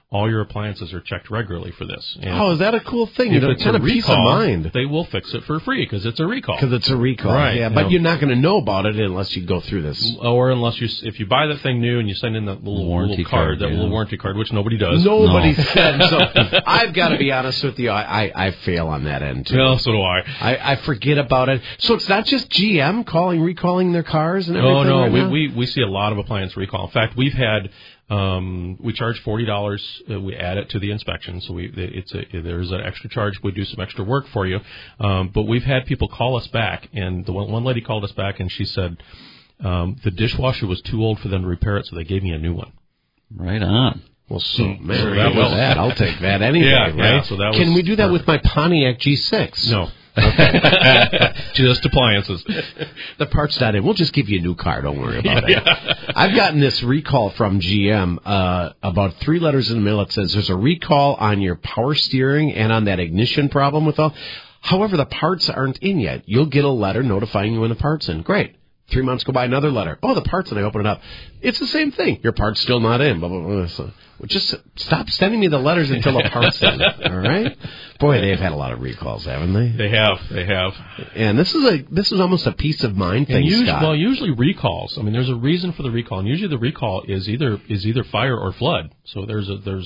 all your appliances are checked regularly for this. And is that a cool thing? If it's kind of peace of mind. They will fix it for free because it's a recall. Right. Yeah, but you're not going to know about it unless you go through this. Or if you buy that thing new and you send in that little warranty card, little warranty card, which nobody does. Nobody said. So I've got to be honest with you. I fail on that end too. Well, so do I. I forget about it. So it's not just GM recalling their cars and everything. No. Right we see a lot of appliance recall. In fact, we've had. We charge $40. We add it to the inspection, so there's an extra charge. We do some extra work for you, but we've had people call us back, and the one lady called us back, and she said the dishwasher was too old for them to repair it, so they gave me a new one. Right on. Well, that I'll take that anyway. Right? Yeah. So that Can we do that with my Pontiac G6? No. Okay. Just appliances. The part's not in. We'll just give you a new car. Don't worry about it. I've gotten this recall from GM about 3 letters in the middle. It says there's a recall on your power steering and on that ignition problem with all. However, the parts aren't in yet. You'll get a letter notifying you when the part's in. Great. 3 months go by, another letter. Oh, the part's in. I open it up. It's the same thing. Your part's still not in. Blah, blah, blah. So, just stop sending me the letters until the part's in. All right? Boy, they've had a lot of recalls, haven't they? They have. And this is almost a peace of mind thing, Scott. Well, usually recalls. I mean, there's a reason for the recall, and usually the recall is either fire or flood. So there's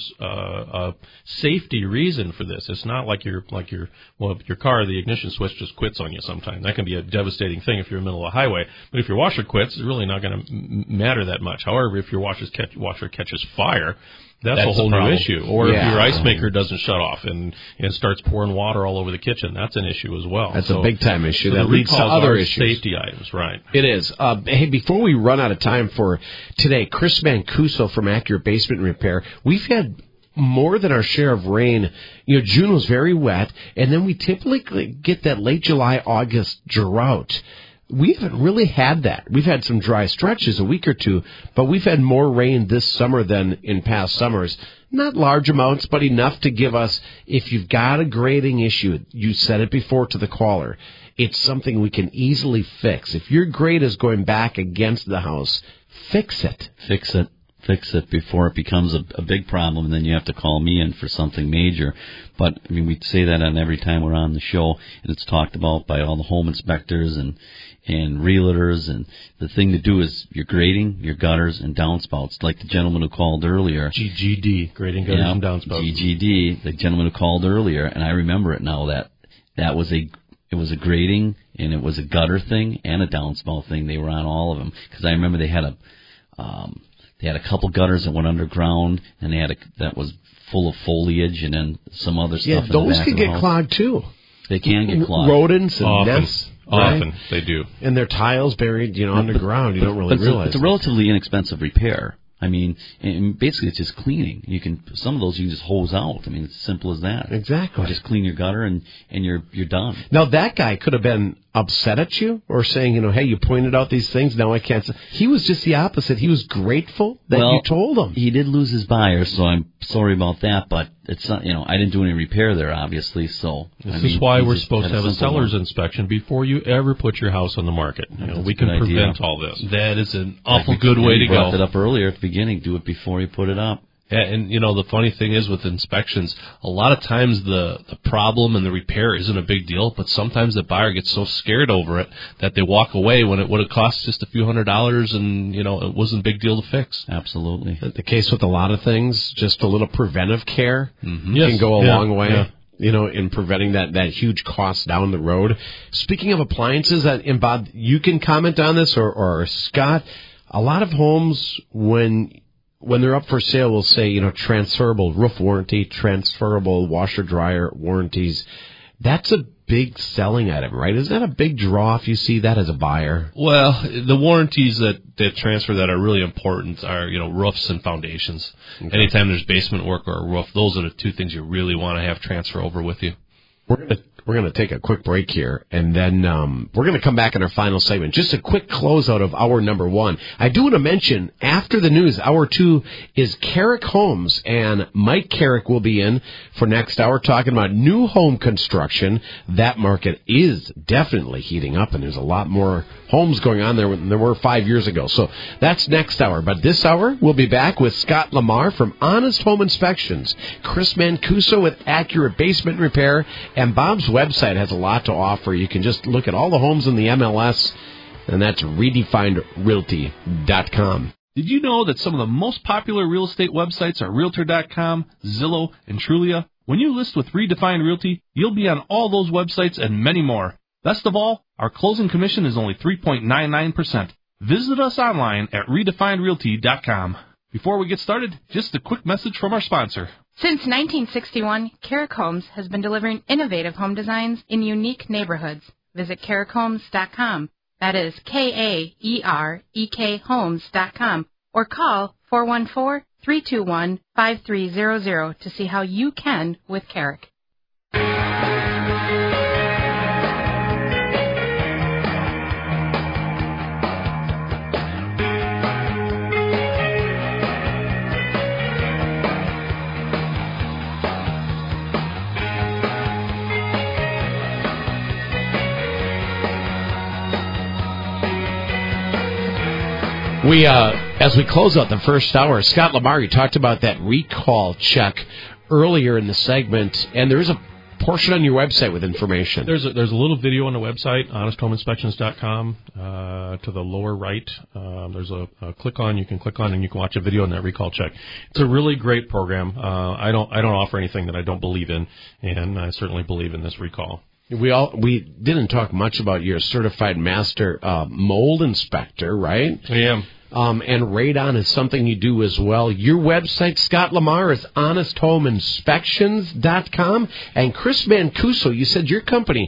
a safety reason for this. It's not like your car, the ignition switch just quits on you sometimes. That can be a devastating thing if you're in the middle of a highway. But if your washer quits, it's really not going to matter that much. However, if your washer catches fire, that's a whole new issue. Or if your ice maker doesn't shut off and starts pouring water all over the kitchen, that's an issue as well. That's a big time issue. So that leads to other issues. Safety items, right? It is. Hey, before we run out of time for today, Chris Mancuso from Accurate Basement Repair, we've had more than our share of rain. June was very wet, and then we typically get that late July, August drought. We haven't really had that. We've had some dry stretches, a week or two, but we've had more rain this summer than in past summers. Not large amounts, but enough to give us, if you've got a grading issue, you said it before to the caller, it's something we can easily fix. If your grade is going back against the house, fix it. Fix it before it becomes a big problem, and then you have to call me in for something major. But, I mean, we say that on every time we're on the show, and it's talked about by all the home inspectors and realtors, and the thing to do is your grading, your gutters, and downspouts, like the gentleman who called earlier. GGD, grading, gutters, and downspouts. GGD, the gentleman who called earlier, and I remember it now, that was it was a grading, and it was a gutter thing, and a downspout thing. They were on all of them, because I remember they had a couple gutters that went underground, and that was full of foliage, and then some other stuff. Yeah, in those the back can of the get house. clogged too. They can get clogged. Rodents and nests. Often, right? They do. And their tiles buried, underground. You don't really realize. It's a relatively inexpensive repair. I mean, and basically it's just cleaning. Some of those you can just hose out. I mean, it's as simple as that. Exactly. You just clean your gutter and you're done. Now that guy could have been upset at you or saying, hey, you pointed out these things, now I can't. He was just the opposite. He was grateful that you told him. He did lose his buyer, so I'm sorry about that, but it's not, I didn't do any repair there, obviously, so. This is why we're supposed to have a seller's inspection before you ever put your house on the market. We can prevent all this. That is an awful good way to go. You brought it up earlier at the beginning. Do it before you put it up. Yeah, and the funny thing is with inspections, a lot of times the problem and the repair isn't a big deal, but sometimes the buyer gets so scared over it that they walk away when it would have cost just a few $100s, and it wasn't a big deal to fix. Absolutely. The case with a lot of things, just a little preventive care Yes. can go a long way. Yeah. In preventing that huge cost down the road. Speaking of appliances, and Bob, you can comment on this, or Scott, a lot of homes when they're up for sale will say, transferable roof warranty, transferable washer dryer warranties. That's a big selling item, right? Is that a big draw if you see that as a buyer? Well, the warranties that transfer that are really important are, roofs and foundations. Okay. Anytime there's basement work or a roof, those are the two things you really want to have transfer over with you. We're going to take a quick break here, and then we're going to come back in our final segment. Just a quick closeout of hour number 1. I do want to mention, after the news, hour 2 is Carrick Homes, and Mike Carrick will be in for next hour talking about new home construction. That market is definitely heating up, and there's a lot more homes going on there than there were 5 years ago. So that's next hour. But this hour, we'll be back with Scott Lamar from Honest Home Inspections, Chris Mancuso with Accurate Basement Repair, and Bob's website has a lot to offer. You can just look at all the homes in the MLS, and that's redefinedrealty.com. Did you know that some of the most popular real estate websites are Realtor.com, Zillow, and Trulia? When you list with Redefined Realty, you'll be on all those websites and many more. Best of all, our closing commission is only 3.99%. Visit us online at redefinedrealty.com. Before we get started, just a quick message from our sponsor. Since 1961, Carrick Homes has been delivering innovative home designs in unique neighborhoods. Visit carrickhomes.com. That is KAEREK homes.com. Or call 414-321-5300 to see how you can with Carrick. As we close out the first hour, Scott Lamar, you talked about that recall check earlier in the segment, and there is a portion on your website with information. There's a little video on the website, honesthomeinspections.com. To the lower right, there's a click on. You can click on and you can watch a video on that recall check. It's a really great program. I don't offer anything that I don't believe in, and I certainly believe in this recall. We didn't talk much about your certified master mold inspector, right? I am. And radon is something you do as well. Your website, Scott Lamar, is honesthomeinspections.com. And Chris Mancuso, you said your company,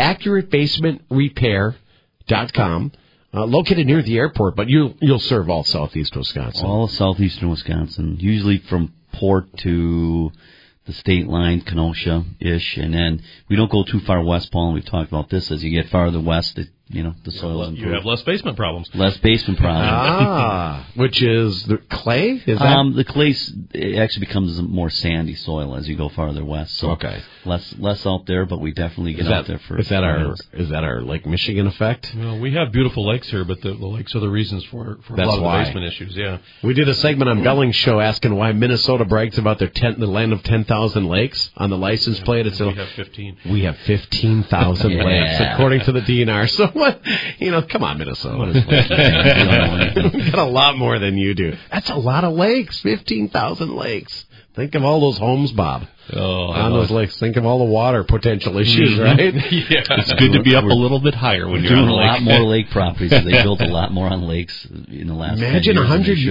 AccurateBasementRepair.com, located near the airport, but you'll serve all southeast Wisconsin. All southeastern Wisconsin, usually from Port to the state line, Kenosha-ish, and then we don't go too far west, Paul, and we've talked about this. As you get farther west, the soil improves. You have less basement problems. Less basement problems. Which is the clay? Is that? The clay actually becomes more sandy soil as you go farther west. So okay. Less out there, but we definitely get out there for. Is that our Lake Michigan effect? No, we have beautiful lakes here, but the lakes are the reasons for a lot of the basement issues. Yeah. We did a segment on Belling's show asking why Minnesota brags about the land of 10,000 lakes on the license plate. We have 15. We have 15,000 lakes according to the DNR. So what? Come on, Minnesota. We got a lot more than you do. That's a lot of lakes. 15,000 lakes. Think of all those homes, Bob. On those lakes. Think of all the water potential issues, right? Yeah. It's good to be up a little bit higher when you're on a lake. A lot more lake properties. They built a lot more on lakes in the last 10 years. Imagine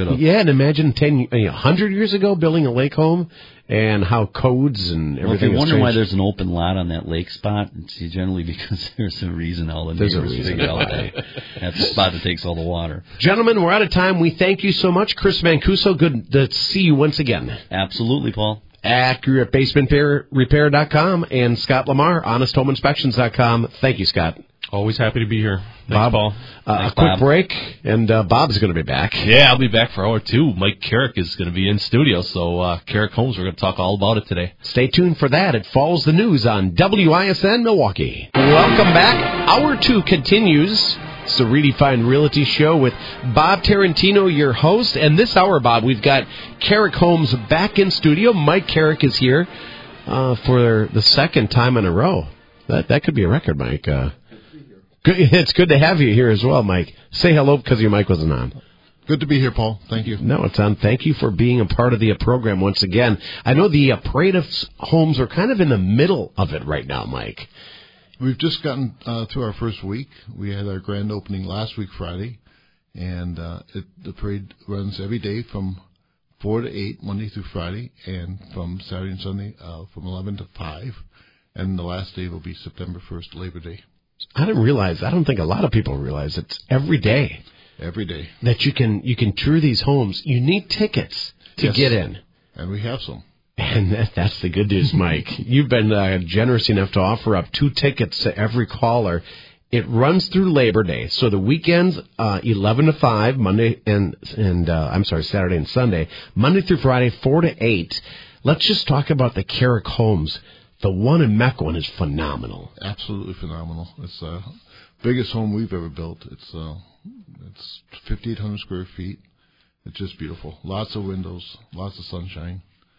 100 years ago building a lake home and how codes and everything. If you wonder why there's an open lot on that lake spot, it's generally because there's a reason all the neighbors figured out that's the spot that takes all the water. Gentlemen, we're out of time. We thank you so much. Chris Mancuso, good to see you once again. Absolutely, Paul. AccurateBasementRepair.com and Scott Lamar, HonestHomeInspections.com. Thank you, Scott. Always happy to be here. Bob, Paul. A quick break, and Bob's going to be back. Yeah, I'll be back for hour 2. Mike Carrick is going to be in studio, so Carrick Homes, we're going to talk all about it today. Stay tuned for that. It follows the news on WISN Milwaukee. Welcome back. Hour 2 continues. It's the Redefined Realty Show with Bob Tarantino, your host. And this hour, Bob, we've got Carrick Homes back in studio. Mike Carrick is here for the second time in a row. That could be a record, Mike. It's good to have you here as well, Mike. Say hello because your mic wasn't on. Good to be here, Paul. Thank you. No, it's on. Thank you for being a part of the program once again. I know the Parade of Homes are kind of in the middle of it right now, Mike. We've just gotten through our first week. We had our grand opening last week, Friday, and the parade runs every day from 4 to 8, Monday through Friday, and from Saturday and Sunday from 11 to 5. And the last day will be September 1st, Labor Day. I don't think a lot of people realize it's every day. Every day. That you can tour these homes. You need tickets to get in. And we have some. And that's the good news, Mike. You've been generous enough to offer up 2 tickets to every caller. It runs through Labor Day, so the weekends 11 to 5, Saturday and Sunday, Monday through Friday 4 to 8. Let's just talk about the Carrick Homes. The one in Mequon is phenomenal. Absolutely phenomenal. It's biggest home we've ever built. It's 5,800 square feet. It's just beautiful. Lots of windows, lots of sunshine.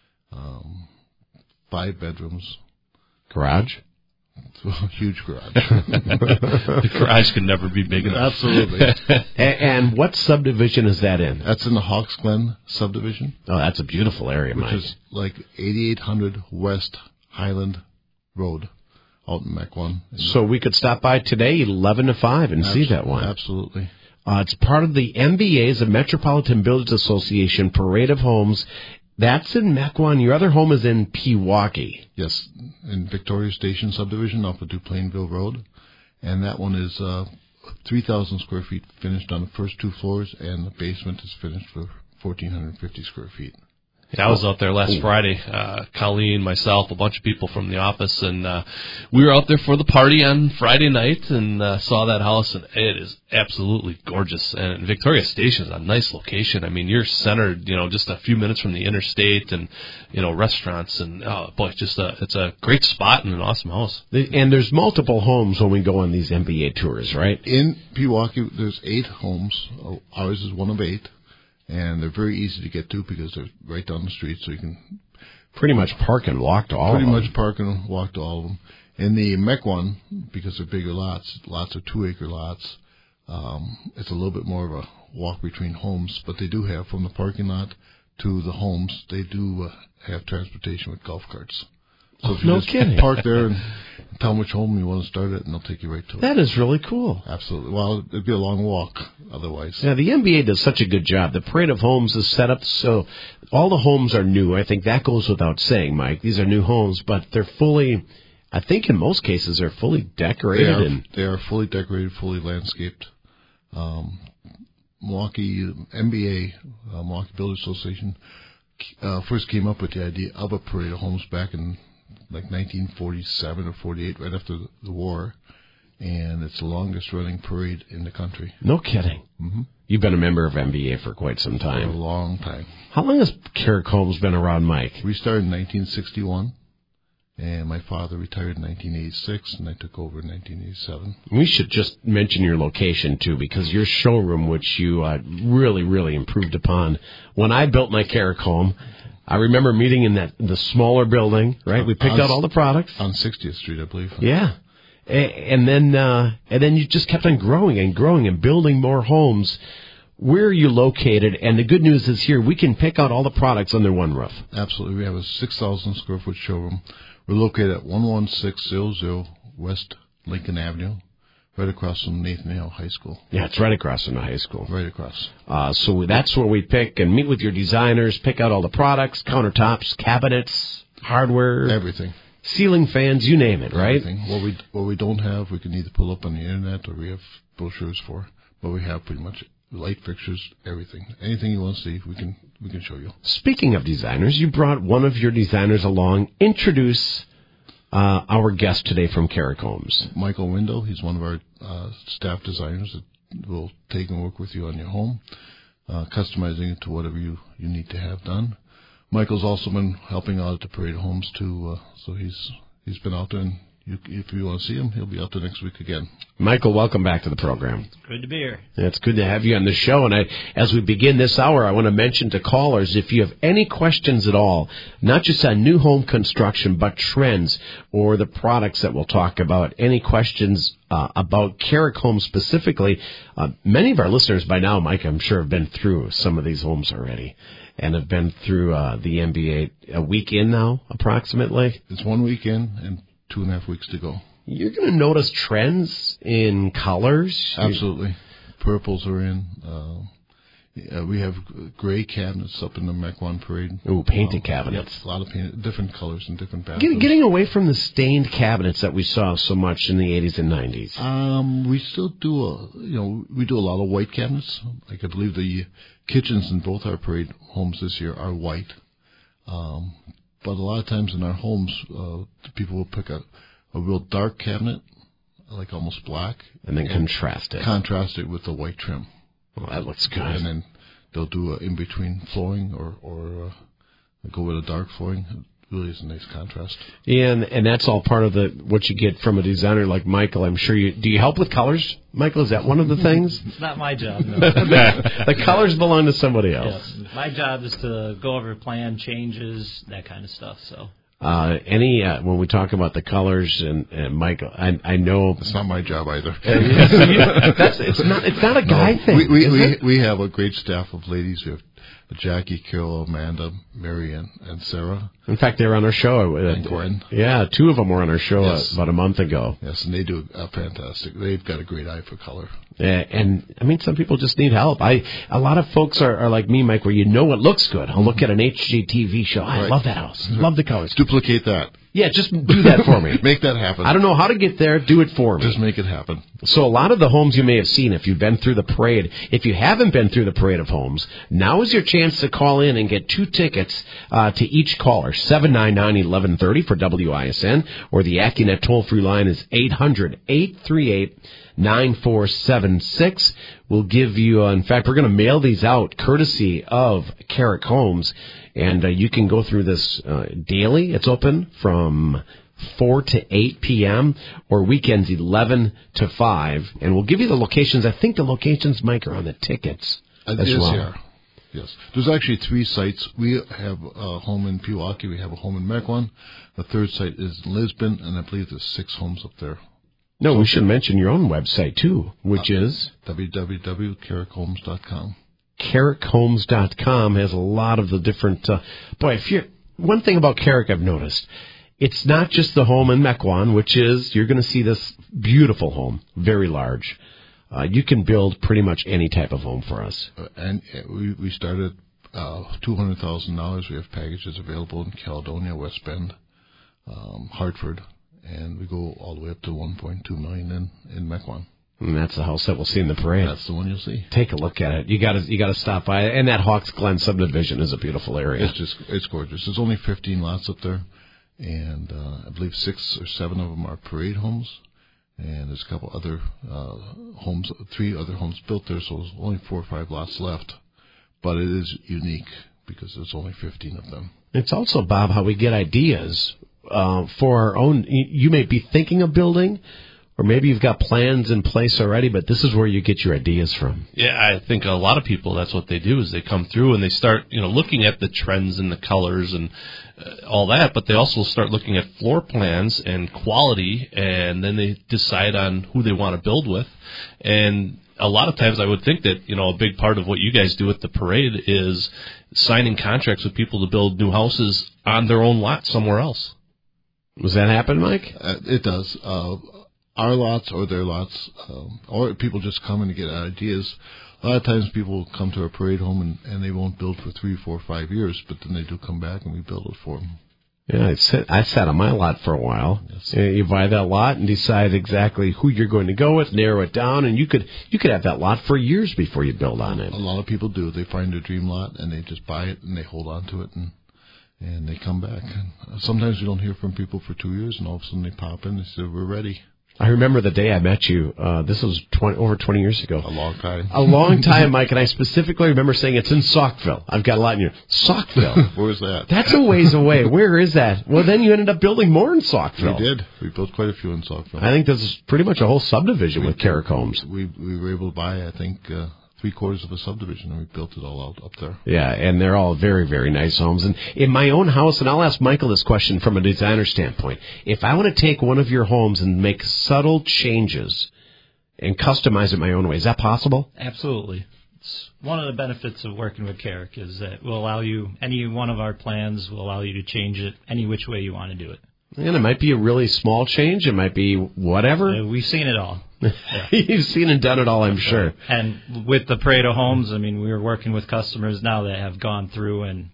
5 bedrooms. Garage? Huge garage. The garage can never be big enough. Absolutely. And what subdivision is that in? That's in the Hawks Glen subdivision. Oh, that's a beautiful area, Mike. Which is like 8800 West Highland Road out in Mequon. So we could stop by today, 11 to 5, and see that one. Absolutely. It's part of the MBA's, the Metropolitan Builders Association Parade of Homes. That's in Mequon. Your other home is in Pewaukee. Yes, in Victoria Station subdivision off of Duplainville Road. And that one is 3,000 square feet finished on the first 2 floors, and the basement is finished for 1,450 square feet. Yeah, I was out there last Friday. Colleen, myself, a bunch of people from the office, and we were out there for the party on Friday night and saw that house, and it is absolutely gorgeous. And Victoria Station is a nice location. I mean, you're centered, just a few minutes from the interstate and, restaurants, and it's a great spot and an awesome house. And there's multiple homes when we go on these MBA tours, right? In Pewaukee, there's 8 homes. Ours is one of 8. And they're very easy to get to because they're right down the street, so you can pretty much park and walk to all of them. Pretty much park and walk to all of them. In the Mequon, because they're bigger lots, lots of 2-acre lots, it's a little bit more of a walk between homes, but they do have, from the parking lot to the homes, they do have transportation with golf carts. So if you just park there and tell them which home you want to start at, and they'll take you right to it. That is really cool. Absolutely. Well, it'd be a long walk otherwise. Yeah, the MBA does such a good job. The Parade of Homes is set up so all the homes are new. I think that goes without saying, Mike. These are new homes, but they're fully, I think in most cases, they're fully decorated. They are fully decorated, fully landscaped. Milwaukee MBA, Milwaukee Builders Association, first came up with the idea of a Parade of Homes back in like 1947 or 48, right after the war, and it's the longest running parade in the country. No kidding. Mm-hmm. You've been a member of MBA for quite some time. For a long time. How long has Carrick Homes been around, Mike? We started in 1961, and my father retired in 1986, and I took over in 1987. We should just mention your location, too, because your showroom, which you really, really improved upon. When I built my Carrick home, I remember meeting in the smaller building, right? We picked out all the products. On 60th Street, I believe. Yeah. And then you just kept on growing and building more homes. Where are you located? And the good news is here, we can pick out all the products under one roof. Absolutely. We have a 6,000 square foot showroom. We're located at 11600 West Lincoln Avenue, right across from Nathan Hale High School. Yeah, it's right across from the high school. Right across. So that's where we pick and meet with your designers, pick out all the products, countertops, cabinets, hardware. Everything. Ceiling fans, you name it, right? Everything. What we don't have, we can either pull up on the internet or we have brochures for. But we have pretty much light fixtures, everything. Anything you want to see, we can show you. Speaking of designers, you brought one of your designers along. Introduce our guest today from Carrick Homes. Michael Window. He's one of our staff designers that will take and work with you on your home, customizing it to whatever you need to have done. Michael's also been helping out at the Parade of Homes too, so he's been out there, and if you want to see him, he'll be out there next week again. Michael, welcome back to the program. Good to be here. It's good to have you on the show. And as we begin this hour, I want to mention to callers, if you have any questions at all, not just on new home construction, but trends or the products that we'll talk about, any questions about Carrick Homes specifically, many of our listeners by now, Mike, I'm sure have been through some of these homes already and have been through the MBA a week in now, approximately. It's 1 week in and 2.5 weeks to go. You're going to notice trends in colors. Absolutely. Purples are in. We have gray cabinets up in the Mequon Parade. Ooh, painted cabinets. Yep, a lot of painted, different colors and different bathrooms. Getting away from the stained cabinets that we saw so much in the 80s and 90s. We still do we do a lot of white cabinets. Like I believe the kitchens in both our parade homes this year are white. But a lot of times in our homes, people will pick a real dark cabinet, like almost black. And then contrast it with the white trim. Well, that looks good. And then they'll do in-between flooring or go with a dark flooring. really is a nice contrast. Yeah, and that's all part of what you get from a designer like Michael. I'm sure do you help with colors, Michael? Is that one of the things? It's not my job, no. The colors belong to somebody else. Yeah, my job is to go over plan changes, that kind of stuff. So. When we talk about the colors and Michael, I know it's not my job either. It's not a guy thing. We have a great staff of ladies. We have Jackie, Carol, Amanda, Mary, and Sarah. In fact, they were on our show. And Gwen. Yeah, 2 of them were on our show about a month ago. Yes, and they do fantastic. They've got a great eye for color. And I mean, some people just need help. A lot of folks are like me, Mike, where you know it looks good. I'll look at an HGTV show. I love that house. Love the colors. Duplicate that. Yeah, just do that for me. Make that happen. I don't know how to get there. Do it for me. Just make it happen. So a lot of the homes you may have seen, if you've been through the parade, if you haven't been through the parade of homes, now is your chance to call in and get 2 tickets to each caller. 799-1130 for WISN, or the AccuNet toll-free line is 800-838-9476. We'll give you, in fact, we're going to mail these out courtesy of Carrick Homes. And you can go through this daily. It's open from 4 to 8 p.m. or weekends 11 to 5. And we'll give you the locations. I think the locations, Mike, are on the tickets as well. Yeah. Yes. There's actually 3 sites. We have a home in Pewaukee. We have a home in Mequon. The 3rd site is in Lisbon, and I believe there's 6 homes up there. No, we should mention your own website, too, which is www.carrickhomes.com. CarrickHomes.com has a lot of the different. One thing about Carrick I've noticed, it's not just the home in Mequon, which is you're going to see this beautiful home, very large. You can build pretty much any type of home for us. And we started $200,000. We have packages available in Caledonia, West Bend, Hartford, and we go all the way up to $1.2 million in Mequon. And that's the house that we'll see in the parade. That's the one you'll see. Take a look at it. You got to stop by. And that Hawks Glen subdivision is a beautiful area. It's gorgeous. There's only 15 lots up there, and I believe 6 or 7 of them are parade homes. And there's a couple other homes, 3 other homes built there, so there's only 4 or 5 lots left. But it is unique because there's only 15 of them. It's also, Bob, how we get ideas for our own. You may be thinking of building, or maybe you've got plans in place already, but this is where you get your ideas from. Yeah, I think a lot of people, that's what they do, is they come through and they start, looking at the trends and the colors and all that, but they also start looking at floor plans and quality, and then they decide on who they want to build with. And a lot of times I would think that, a big part of what you guys do at the parade is signing contracts with people to build new houses on their own lot somewhere else. Does that happen, Mike? It does. Our lots or their lots, or people just come in to get ideas. A lot of times people come to our parade home and they won't build for 3, 4, 5 years, but then they do come back and we build it for them. Yeah, I sat on my lot for a while. Yes. You buy that lot and decide exactly who you're going to go with, narrow it down, and you could have that lot for years before you build on it. A lot of people do. They find their dream lot and they just buy it and they hold on to it and they come back. And sometimes we don't hear from people for 2 years, and all of a sudden they pop in and say, "We're ready." I remember the day I met you. This was over 20 years ago. A long time. A long time, Mike, and I specifically remember saying it's in Saukville. I've got a lot in here. Saukville. Where's that? That's a ways away. Where is that? Well, then you ended up building more in Saukville. We did. We built quite a few in Saukville. I think this is pretty much a whole subdivision with Carrick Homes. We were able to buy, I think, 3/4 of a subdivision, and we built it all out up there. Yeah, and they're all very, very nice homes. And in my own house, and I'll ask Michael this question from a designer standpoint, if I want to take one of your homes and make subtle changes and customize it my own way, is that possible? Absolutely. It's one of the benefits of working with Carrick is that we'll allow you, any one of our plans will allow you to change it any which way you want to do it. And it might be a really small change. It might be whatever. We've seen it all. Yeah. You've seen and done it all, I'm sure. And with the Parade of Homes, we're working with customers now that have gone through and,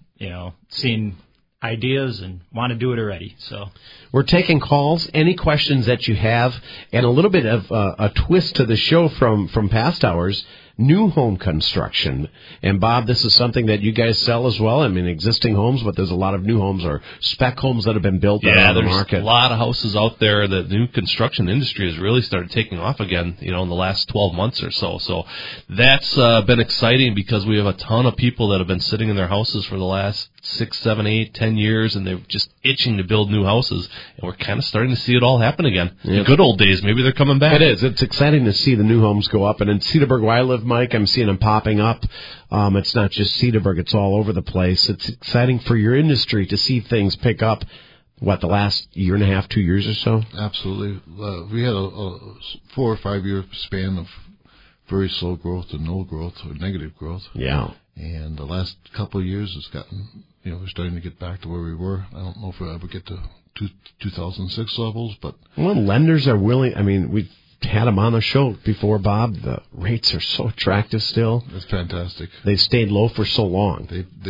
seen ideas and want to do it already. So we're taking calls, any questions that you have, and a little bit of a twist to the show from past hours. new home construction. And, Bob, this is something that you guys sell as well? I mean, existing homes, but there's a lot of new homes or spec homes that have been built that are on the market. There's a lot of houses out there. The new construction industry has really started taking off again, in the last 12 months or so. So that's been exciting because we have a ton of people that have been sitting in their houses for the last 6, 7, 8, 10 years, and they're just itching to build new houses. And we're kind of starting to see it all happen again. Yeah. The good old days, maybe they're coming back. It is. It's exciting to see the new homes go up. And in Cedarburg, where I live, Mike, I'm seeing them popping up. It's not just Cedarburg. It's all over the place. It's exciting for your industry to see things pick up, the last year and a half, 2 years or so? Absolutely. We had a 4 or 5 year span of very slow growth and no growth or negative growth. Yeah. And the last couple of years it's gotten, we're starting to get back to where we were. I don't know if we'll ever get to 2006 levels, but... Well, lenders are willing. I mean, we've had them on the show before, Bob. The rates are so attractive still. It's fantastic. They've stayed low for so long.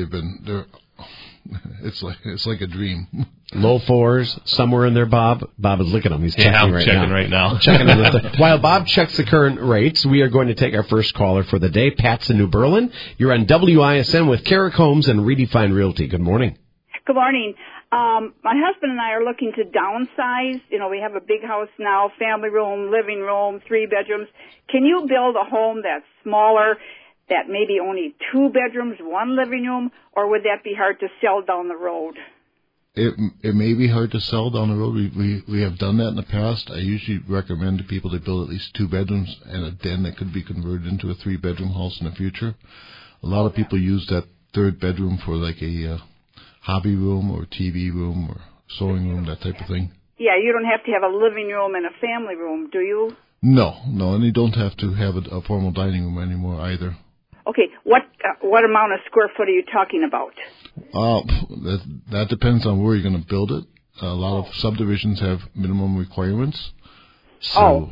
It's like a dream. Low fours, somewhere in there, Bob. Bob is looking at them. He's checking right now. Checking While Bob checks the current rates, we are going to take our first caller for the day. Pat's in New Berlin. You're on WISN with Carrick Homes and Redefine Realty. Good morning. Good morning. My husband and I are looking to downsize. We have a big house now, family room, living room, 3 bedrooms. Can you build a home that's smaller, that maybe only 2 bedrooms, 1 living room, or would that be hard to sell down the road? It may be hard to sell down the road. We have done that in the past. I usually recommend to people to build at least 2 bedrooms and a den that could be converted into a 3-bedroom house in the future. A lot of people use that 3rd bedroom for like a hobby room or TV room or sewing room, that type of thing. Yeah, you don't have to have a living room and a family room, do you? No, and you don't have to have a formal dining room anymore either. Okay, what amount of square foot are you talking about? That depends on where you're going to build it. A lot of subdivisions have minimum requirements. So,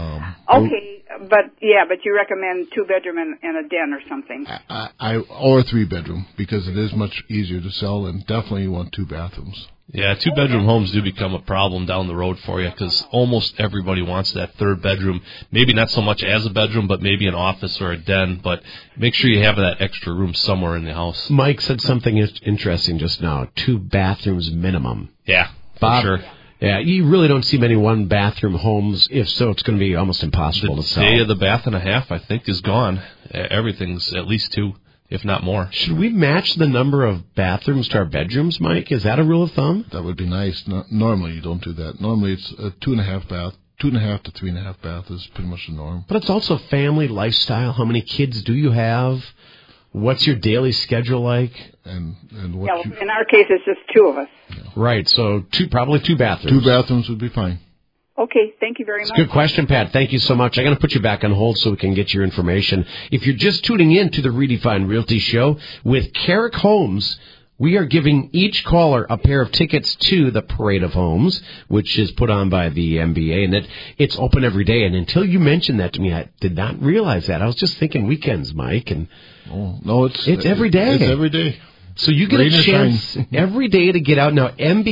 okay, but you recommend 2-bedroom and a den or something. Or a 3-bedroom, because it is much easier to sell, and definitely you want 2 bathrooms. Yeah, 2-bedroom homes do become a problem down the road for you because almost everybody wants that 3rd bedroom. Maybe not so much as a bedroom, but maybe an office or a den. But make sure you have that extra room somewhere in the house. Mike said something interesting just now. 2 bathrooms minimum. Yeah, Bob, for sure. Yeah, you really don't see many 1-bathroom homes. If so, it's going to be almost impossible to sell. The day of the bath and a half, I think, is gone. Everything's at least 2. If not more. Should we match the number of bathrooms to our bedrooms, Mike? Is that a rule of thumb? That would be nice. Normally, you don't do that. Normally, it's a 2.5 bath. 2.5 to 3.5 bath is pretty much the norm. But it's also family lifestyle. How many kids do you have? What's your daily schedule like? And what? Yeah, in our case, it's just 2 of us. Yeah. Right. So probably 2 bathrooms. 2 bathrooms would be fine. Okay, thank you very much. Good question, Pat. Thank you so much. I'm going to put you back on hold so we can get your information. If you're just tuning in to the Redefine Realty Show with Carrick Homes, we are giving each caller a pair of tickets to the Parade of Homes, which is put on by the MBA, and it's open every day. And until you mentioned that to me, I did not realize that. I was just thinking weekends, Mike. And no, it's every day. It's every day. So you get a chance every day to get out. Now,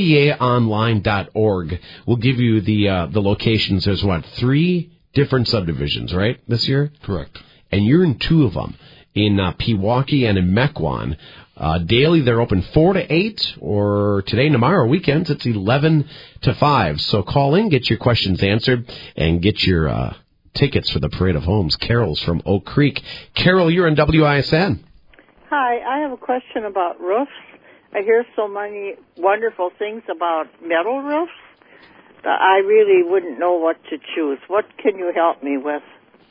MBAonline.org will give you the locations. There's, 3 different subdivisions, right, this year? Correct. And you're in 2 of them, in Pewaukee and in Mequon. Daily, they're open 4 to 8, or today and tomorrow, weekends, it's 11 to 5. So call in, get your questions answered, and get your tickets for the Parade of Homes. Carol's from Oak Creek. Carol, you're on WISN. Hi, I have a question about roofs. I hear so many wonderful things about metal roofs that I really wouldn't know what to choose. What can you help me with?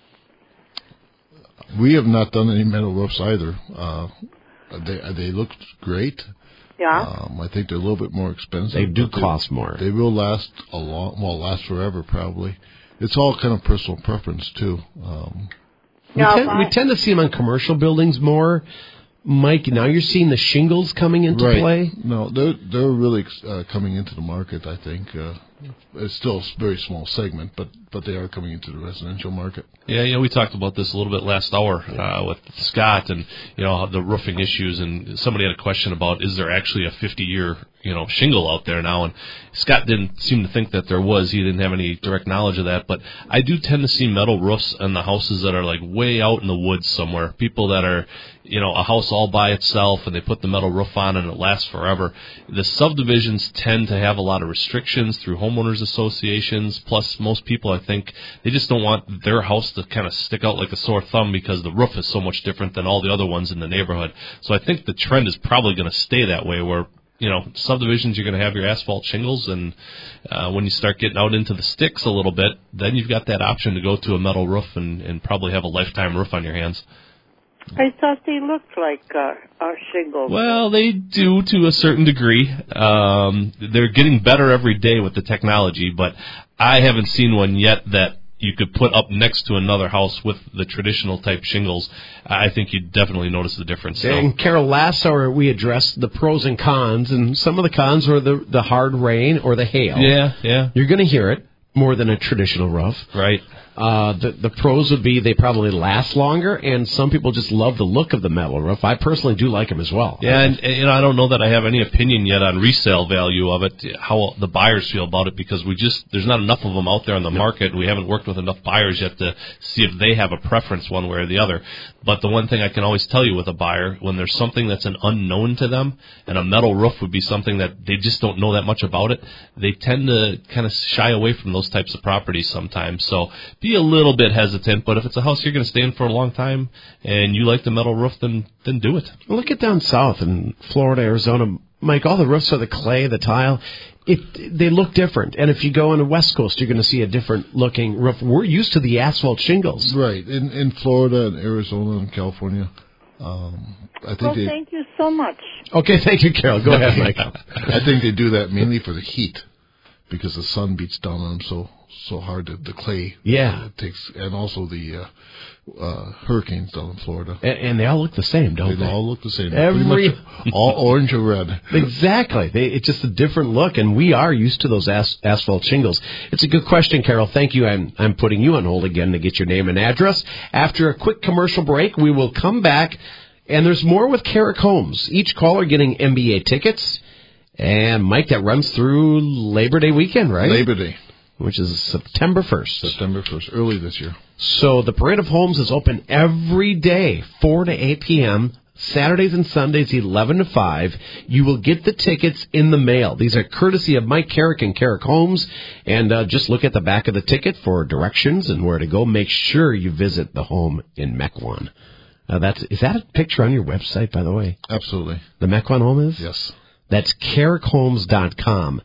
We have not done any metal roofs either. They look great. Yeah. I think they're a little bit more expensive. They do cost more. They will last last forever probably. It's all kind of personal preference too. We tend to see them on commercial buildings more. Mike, now you're seeing the shingles coming into play? No, they're really coming into the market, I think. It's still a very small segment, but they are coming into the residential market. Yeah, we talked about this a little bit last hour with Scott and, the roofing issues, and somebody had a question about, is there actually a 50-year shingle out there now. And Scott didn't seem to think that there was. He didn't have any direct knowledge of that. But I do tend to see metal roofs in the houses that are like way out in the woods somewhere. People that are, a house all by itself and they put the metal roof on and it lasts forever. The subdivisions tend to have a lot of restrictions through homeowners associations. Plus, most people, I think, they just don't want their house to kind of stick out like a sore thumb because the roof is so much different than all the other ones in the neighborhood. So I think the trend is probably going to stay that way where, subdivisions, you're going to have your asphalt shingles, and when you start getting out into the sticks a little bit, then you've got that option to go to a metal roof and probably have a lifetime roof on your hands. I thought they looked like our shingles. Well, they do to a certain degree. They're getting better every day with the technology, but I haven't seen one yet that you could put up next to another house with the traditional type shingles. I think you'd definitely notice the difference. And Carol, last hour we addressed the pros and cons, and some of the cons were the hard rain or the hail. Yeah. You're going to hear it more than a traditional roof. Right. The pros would be they probably last longer, and some people just love the look of the metal roof. I personally do like them as well. Yeah, and I don't know that I have any opinion yet on resale value of it, how the buyers feel about it, because there's not enough of them out there on the market, and we haven't worked with enough buyers yet to see if they have a preference one way or the other. But the one thing I can always tell you with a buyer, when there's something that's an unknown to them, and a metal roof would be something that they just don't know that much about it, they tend to kind of shy away from those types of properties sometimes. So be a little bit hesitant, but if it's a house you're going to stay in for a long time and you like the metal roof, then do it. Look at down south in Florida, Arizona, Mike, all the roofs are the clay, the tile. They look different. And if you go on the West Coast, you're going to see a different looking roof. We're used to the asphalt shingles. Right. In Florida and Arizona and California. Thank you so much. Okay, thank you, Carol. Go ahead, Mike. I think they do that mainly for the heat, because the sun beats down on them so hard, the clay. Yeah. It takes, and also the hurricanes down in Florida. And they all look the same, don't they? They all look the same. Pretty much all orange or red. Exactly. It's just a different look, and we are used to those asphalt shingles. It's a good question, Carol. Thank you. I'm putting you on hold again to get your name and address. After a quick commercial break, we will come back, and there's more with Carrick Homes. Each caller getting NBA tickets. And, Mike, that runs through Labor Day weekend, right? Labor Day. Which is September 1st. September 1st, early this year. So the Parade of Homes is open every day, 4 to 8 p.m., Saturdays and Sundays, 11 to 5. You will get the tickets in the mail. These are courtesy of Mike Carrick and Carrick Homes. And just look at the back of the ticket for directions and where to go. Make sure you visit the home in Mequon. Is that a picture on your website, by the way? Absolutely. The Mequon home is? Yes. That's carrickhomes.com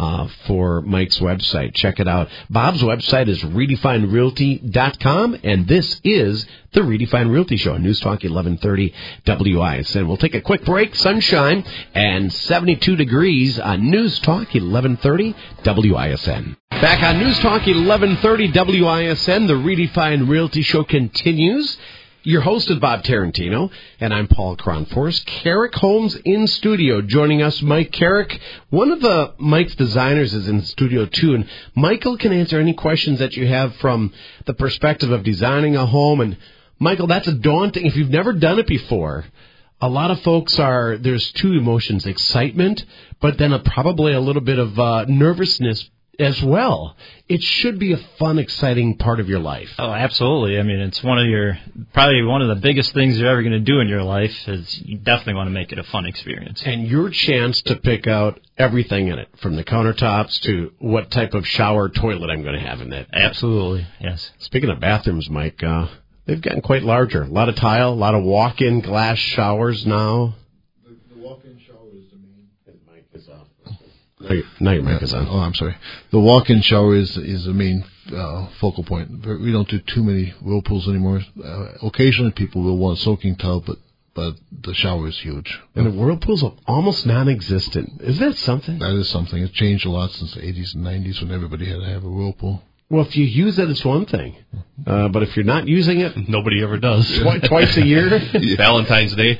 for Mike's website. Check it out. Bob's website is redefinerealty.com, and this is the Redefine Realty Show on News Talk 1130 WISN. We'll take a quick break. Sunshine and 72 degrees on News Talk 1130 WISN. Back on News Talk 1130 WISN, the Redefine Realty Show continues. Your host is Bob Tarantino, and I'm Paul Kronforce. Carrick Homes in studio. Joining us, Mike Carrick. One of Mike's designers is in studio, too, and Michael can answer any questions that you have from the perspective of designing a home. And, Michael, that's a daunting. If you've never done it before, a lot of folks there's two emotions, excitement, but then probably a little bit of nervousness as well. It should be a fun, exciting part of your life. Oh, absolutely. I mean, it's probably one of the biggest things you're ever going to do in your life is you definitely want to make it a fun experience. And your chance to pick out everything in it, from the countertops to what type of shower toilet I'm going to have in it. Absolutely, yes. Speaking of bathrooms, Mike, they've gotten quite larger. A lot of tile, a lot of walk-in glass showers now. The walk-in shower is the main. His mic is off. Now your mic is on. Oh, I'm sorry. The walk-in shower is the main focal point. We don't do too many whirlpools anymore. Occasionally people will want a soaking tub, but the shower is huge. And the whirlpools are almost non-existent. Is that something? That is something. It's changed a lot since the 80s and 90s when everybody had to have a whirlpool. Well, if you use it, it's one thing. But if you're not using it, nobody ever does. Twice a year, Valentine's Day.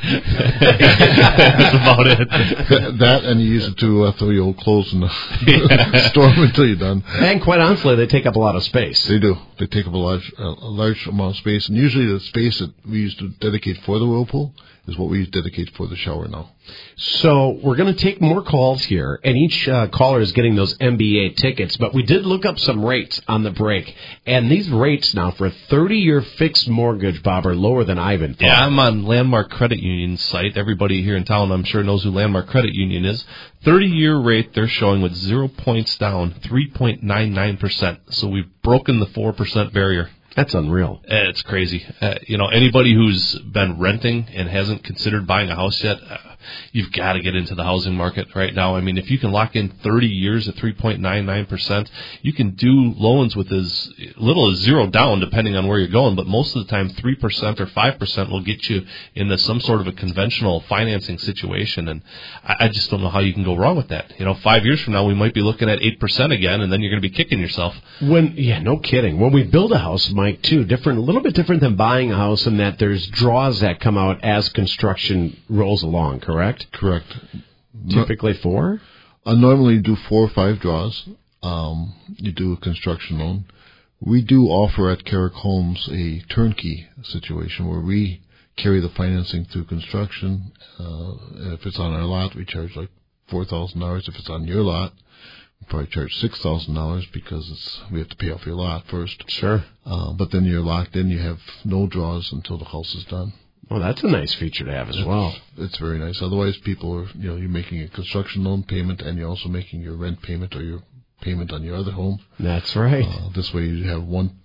That's about it. That and you use it to throw your old clothes in the storm until you're done. And quite honestly, they take up a lot of space. They do. They take up a large amount of space, and usually the space that we used to dedicate for the whirlpool is what we dedicate for the shower now. So we're going to take more calls here, and each caller is getting those MBA tickets. But we did look up some rates on the break, and these rates now for a 30-year fixed mortgage, Bob, are lower than I've been. Yeah, I'm on Landmark Credit Union's site. Everybody here in town, I'm sure, knows who Landmark Credit Union is. 30-year rate they're showing with 0 points down, 3.99%. So we've broken the 4% barrier. That's unreal. It's crazy. Anybody who's been renting and hasn't considered buying a house yet, you've got to get into the housing market right now. I mean, if you can lock in 30 years at 3.99%, you can do loans with as little as zero down, depending on where you're going. But most of the time, 3% or 5% will get you into some sort of a conventional financing situation. And I just don't know how you can go wrong with that. 5 years from now, we might be looking at 8% again, and then you're going to be kicking yourself. No kidding. When we build a house, Mike, too, a little bit different than buying a house in that there's draws that come out as construction rolls along, correct? Correct. Typically 4? Normally you do 4 or 5 draws. You do a construction loan. We do offer at Carrick Homes a turnkey situation where we carry the financing through construction. If it's on our lot, we charge like $4,000. If it's on your lot, we probably charge $6,000 because we have to pay off your lot first. Sure. But then you're locked in. You have no draws until the house is done. Well, that's a nice feature to have as well. It's very nice. Otherwise, people are, you're making a construction loan payment and you're also making your rent payment or your payment on your other home. That's right. This way you have one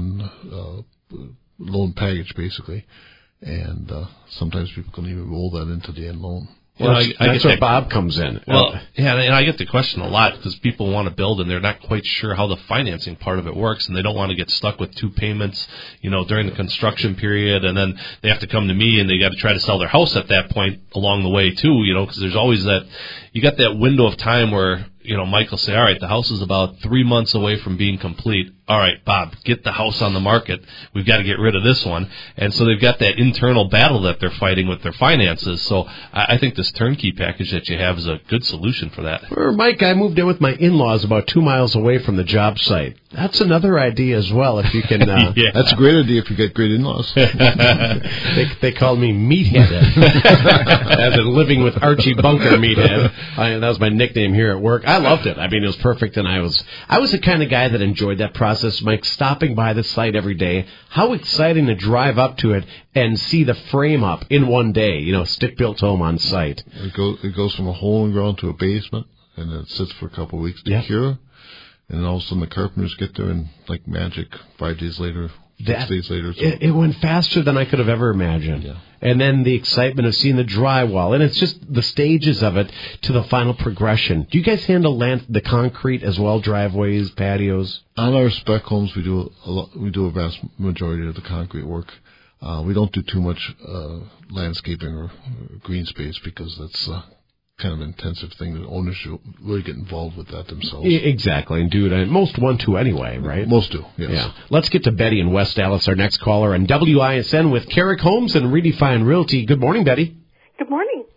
loan package, basically. And sometimes people can even roll that into the end loan. Well, that's where Bob comes in. Well, yeah, and I get the question a lot because people want to build and they're not quite sure how the financing part of it works, and they don't want to get stuck with 2 payments, during the construction period, and then they have to come to me and they got to try to sell their house at that point along the way too, because there's always you got that window of time where, Mike will say, all right, the house is about 3 months away from being complete. All right, Bob, get the house on the market. We've got to get rid of this one. And so they've got that internal battle that they're fighting with their finances. So I think this turnkey package that you have is a good solution for that. Mike, I moved in with my in-laws about 2 miles away from the job site. That's another idea as well, if you can... Yeah. That's a great idea if you get great in-laws. They called me Meathead. As in living with Archie Bunker Meathead. That was my nickname here at work. I loved it. I mean, it was perfect, and I was the kind of guy that enjoyed that process, Mike, stopping by the site every day. How exciting to drive up to it and see the frame up in one day, stick-built home on site. It goes from a hole in the ground to a basement, and then it sits for a couple of weeks to cure. And then all of a sudden the carpenters get there and, like magic, 5 days later, 6 days later. So. It went faster than I could have ever imagined. Yeah. And then the excitement of seeing the drywall. And it's just the stages of it to the final progression. Do you guys handle the concrete as well, driveways, patios? On our spec homes, we do a vast majority of the concrete work. We don't do too much landscaping or green space because that's... kind of intensive thing that owners should really get involved with that themselves. Exactly, and do it. Most want to anyway, right? Most do, yes. Yeah. Let's get to Betty in West Dallas, our next caller, and WISN with Carrick Homes and Redefine Realty. Good morning, Betty. Good morning.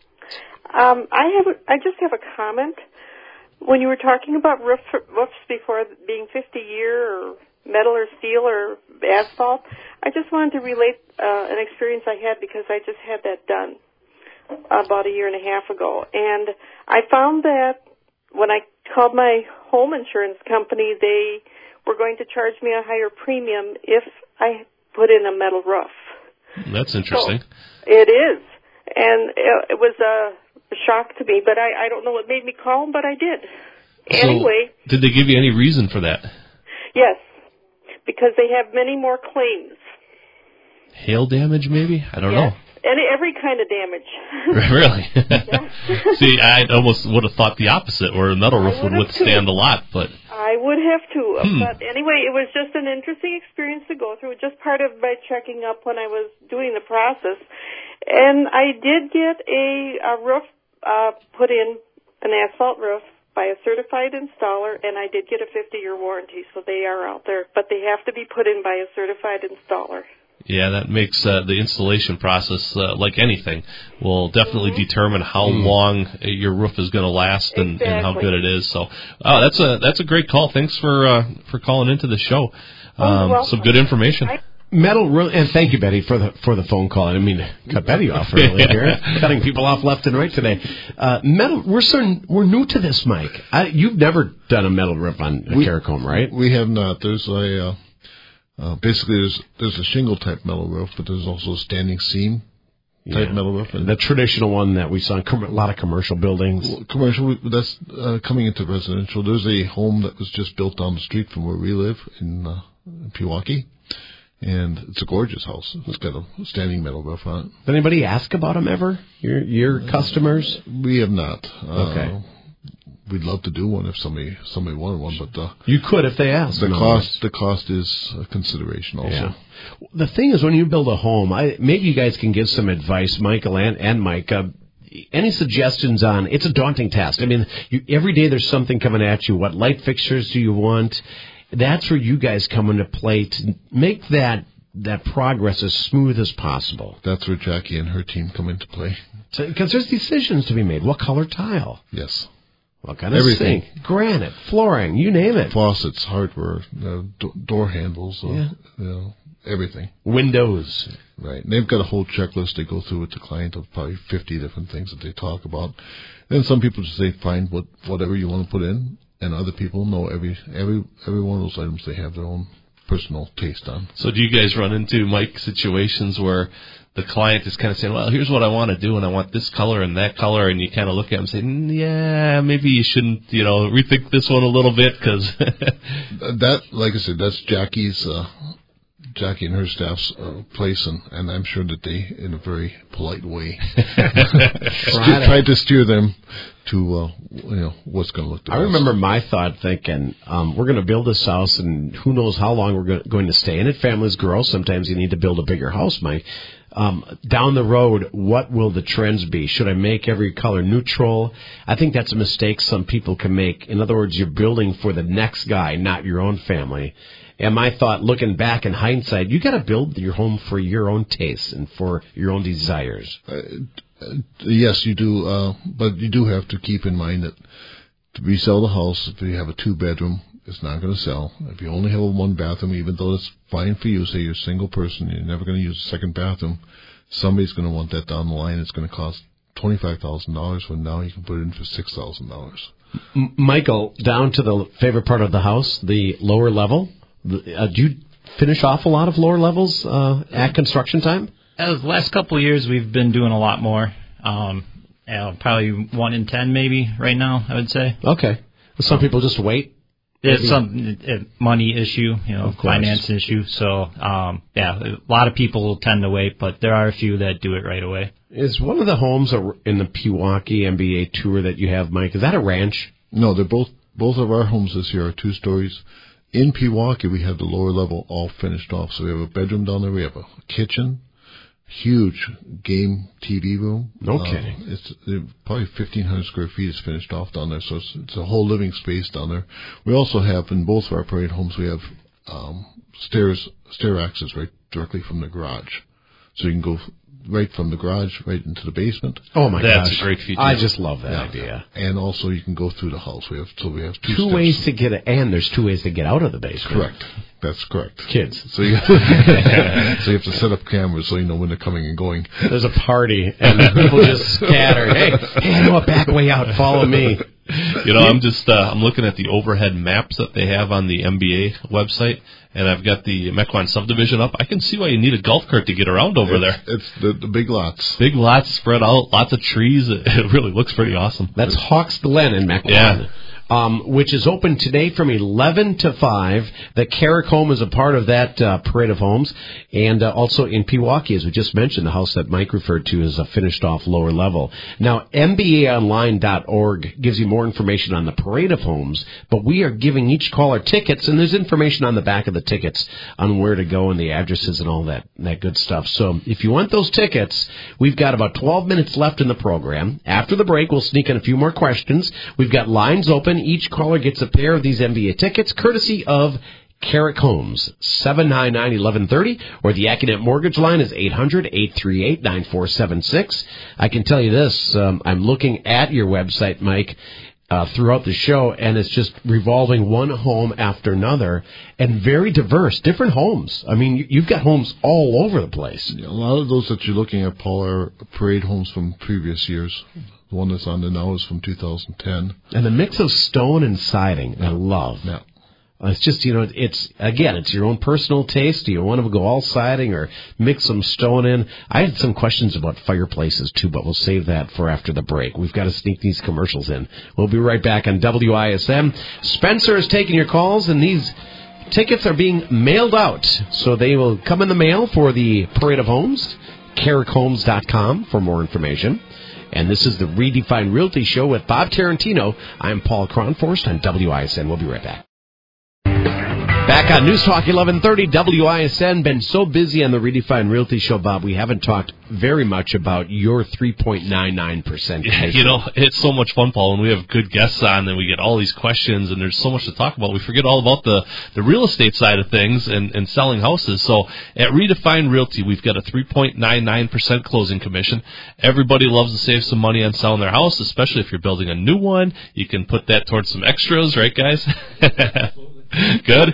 I just have a comment. When you were talking about roofs before being 50-year or metal or steel or asphalt, I just wanted to relate an experience I had because I just had that done about a year and a half ago. And I found that when I called my home insurance company, they were going to charge me a higher premium if I put in a metal roof. That's interesting. So it is. And it was a shock to me, but I don't know what made me call them, but I did. So anyway. Did they give you any reason for that? Yes, because they have many more claims. Hail damage, maybe? I don't know. And every kind of damage. Really? See, I almost would have thought the opposite, where a metal roof would withstand a lot, but... I would have too. But anyway, it was just an interesting experience to go through, just part of my checking up when I was doing the process. And I did get a roof put in, an asphalt roof, by a certified installer, and I did get a 50-year warranty, so they are out there. But they have to be put in by a certified installer. Yeah, that makes the installation process, like anything, will definitely determine how long your roof is going to last and how good it is. So, that's a great call. Thanks for calling into the show. Some good information. And thank you, Betty, for the phone call. I didn't mean to cut Betty off earlier here. Cutting people off left and right today. Metal, we're new to this, Mike. You've never done a metal roof on a Caricom, right? We have not. There's basically there's a shingle type metal roof, but there's also a standing seam type metal roof. And the traditional one that we saw in a lot of commercial buildings. Commercial, that's coming into residential. There's a home that was just built down the street from where we live in Pewaukee. And it's a gorgeous house. It's got a standing metal roof on it. Did anybody ask about them ever? Your customers? We have not. Okay. We'd love to do one if somebody wanted one, but you could if they asked. The cost is a consideration also. Yeah. The thing is, when you build a home, maybe you guys can give some advice, Michael and Mike. Any suggestions on? It's a daunting task. I mean, every day there's something coming at you. What light fixtures do you want? That's where you guys come into play to make that progress as smooth as possible. That's where Jackie and her team come into play. Because there's decisions to be made. What color tile? Yes. What kind of sink? Granite, flooring, you name it. Faucets, hardware, door handles, everything. Windows. Right. And they've got a whole checklist they go through with the client of probably 50 different things that they talk about. And some people just say, find whatever you want to put in. And other people know every one of those items they have their own personal taste on. So do you guys run into, Mike, situations where the client is kind of saying, well, here's what I want to do, and I want this color and that color, and you kind of look at them and say, yeah, maybe you shouldn't, rethink this one a little bit, because... That, like I said, that's Jackie and her staff's place, and I'm sure that they, in a very polite way, tried to steer them to what's going to look the best. I remember my thought thinking, we're going to build this house, and who knows how long we're going to stay in it. Families grow. Sometimes you need to build a bigger house, Mike. Down the road, what will the trends be? Should I make every color neutral? I think that's a mistake some people can make. In other words, you're building for the next guy, not your own family. And my thought, looking back in hindsight, you got to build your home for your own tastes and for your own desires. Yes, you do. But you do have to keep in mind that to resell the house, if you have a 2-bedroom, it's not going to sell. If you only have a 1-bathroom, even though it's fine for you, say you're a single person, you're never going to use a second bathroom, somebody's going to want that down the line. It's going to cost $25,000 when now you can put it in for $6,000. Michael, down to the favorite part of the house, the lower level. Do you finish off a lot of lower levels at construction time? The last couple of years, we've been doing a lot more. Probably 1 in 10 maybe right now, I would say. Okay. Some people just wait. It's a money issue, finance issue. So, a lot of people tend to wait, but there are a few that do it right away. Is one of the homes in the Pewaukee MBA tour that you have, Mike, is that a ranch? No, they're both of our homes this year are 2 stories. In Pewaukee, we have the lower level all finished off. So we have a bedroom down there. We have a kitchen, huge game TV room. No kidding. It's probably 1,500 square feet is finished off down there. So it's a whole living space down there. We also have, in both of our parade homes, we have stair access right directly from the garage. So you can go right from the garage right into the basement. Oh my gosh, that's a great feature. I just love that idea. And also you can go through the house. We have two steps. Ways to get and there's 2 ways to get out of the basement. Correct. That's correct. Kids. So you have to set up cameras so you know when they're coming and going. There's a party and people just scatter. Hey, I know a back way out. Follow me. I'm just I'm looking at the overhead maps that they have on the MBA website, and I've got the Mequon subdivision up. I can see why you need a golf cart to get around over there. It's the big lots. Big lots spread out, lots of trees. It really looks pretty awesome. That's Hawks Glen in Mequon. Yeah. which is open today from 11 to 5. The Carrick Home is a part of that parade of homes. And also in Pewaukee, as we just mentioned, the house that Mike referred to is a finished off lower level. Now, MBAonline.org gives you more information on the parade of homes, but we are giving each caller tickets, and there's information on the back of the tickets on where to go and the addresses and all that good stuff. So if you want those tickets, we've got about 12 minutes left in the program. After the break, we'll sneak in a few more questions. We've got lines open. Each caller gets a pair of these MBA tickets, courtesy of Carrick Homes, 799-1130, or the Accunet Mortgage line is 800-838-9476. I can tell you this, I'm looking at your website, Mike, throughout the show, and it's just revolving one home after another, and very diverse, different homes. I mean, you've got homes all over the place. Yeah, a lot of those that you're looking at, Paul, are parade homes from previous years. The one that's on there now is from 2010. And the mix of stone and siding, I love. Yeah. It's just, it's your own personal taste. Do you want to go all siding or mix some stone in? I had some questions about fireplaces, too, but we'll save that for after the break. We've got to sneak these commercials in. We'll be right back on WISM. Spencer is taking your calls, and these tickets are being mailed out. So they will come in the mail for the Parade of Homes, CarrickHomes.com for more information. And this is the Redefined Realty Show with Bob Tarantino. I'm Paul Cronforst on WISN. We'll be right back. Back on News Talk 1130 WISN. Been so busy on the Redefined Realty Show, Bob, we haven't talked very much about your 3.99%. It's so much fun, Paul, when we have good guests on and we get all these questions and there's so much to talk about. We forget all about the real estate side of things and selling houses. So at Redefined Realty, we've got a 3.99% closing commission. Everybody loves to save some money on selling their house, especially if you're building a new one. You can put that towards some extras, right, guys? Good.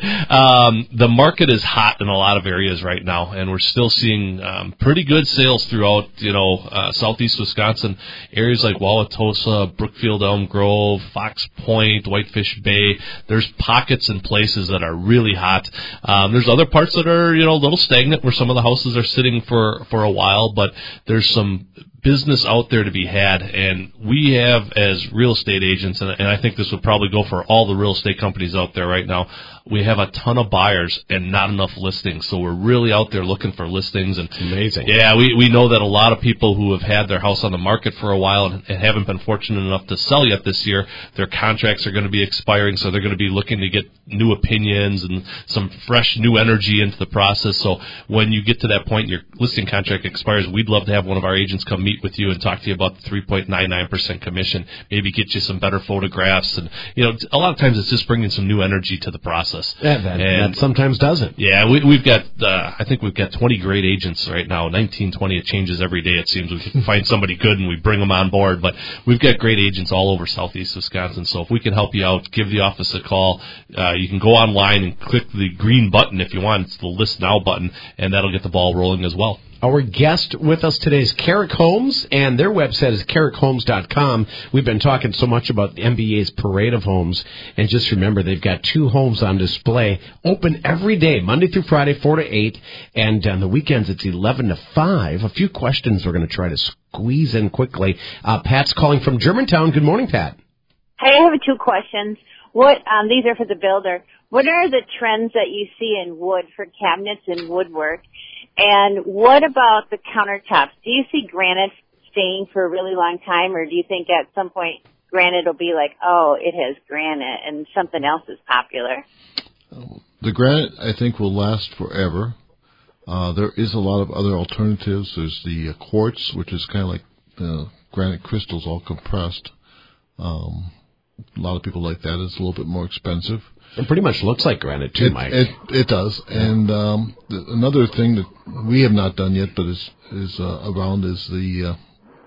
The market is hot in a lot of areas right now, and we're still seeing pretty good sales throughout, southeast Wisconsin. Areas like Wauwatosa, Brookfield, Elm Grove, Fox Point, Whitefish Bay. There's pockets and places that are really hot. There's other parts that are, a little stagnant where some of the houses are sitting for a while, but there's some business out there to be had, and we have, as real estate agents, and I think this would probably go for all the real estate companies out there right now, we have a ton of buyers and not enough listings. So we're really out there looking for listings. And amazing. Yeah, we know that a lot of people who have had their house on the market for a while and haven't been fortunate enough to sell yet this year, their contracts are going to be expiring, so they're going to be looking to get new opinions and some fresh new energy into the process. So when you get to that point, your listing contract expires, we'd love to have one of our agents come meet with you and talk to you about the 3.99% commission, maybe get you some better photographs. And, a lot of times it's just bringing some new energy to the process. Yeah, that sometimes doesn't. Yeah, we've got, I think we've got 20 great agents right now, 19, 20, it changes every day it seems. We can find somebody good and we bring them on board, but we've got great agents all over southeast Wisconsin, so if we can help you out, give the office a call. You can go online and click the green button if you want, it's the List Now button, and that'll get the ball rolling as well. Our guest with us today is Carrick Homes, and their website is CarrickHomes.com. We've been talking so much about the MBA's Parade of Homes, and just remember, they've got 2 homes on display, open every day, Monday through Friday, 4 to 8, and on the weekends it's 11 to 5. A few questions we're going to try to squeeze in quickly. Pat's calling from Germantown. Good morning, Pat. Hey, I have 2 questions. These are for the builder. What are the trends that you see in wood for cabinets and woodwork? And what about the countertops? Do you see granite staying for a really long time, or do you think at some point granite will be like, oh, it has granite and something else is popular? The granite, I think, will last forever. There is a lot of other alternatives. There's the quartz, which is kind of like granite crystals all compressed. A lot of people like that. It's a little bit more expensive. It pretty much looks like granite, too, Mike. It does. And another thing that we have not done yet, but is around, is the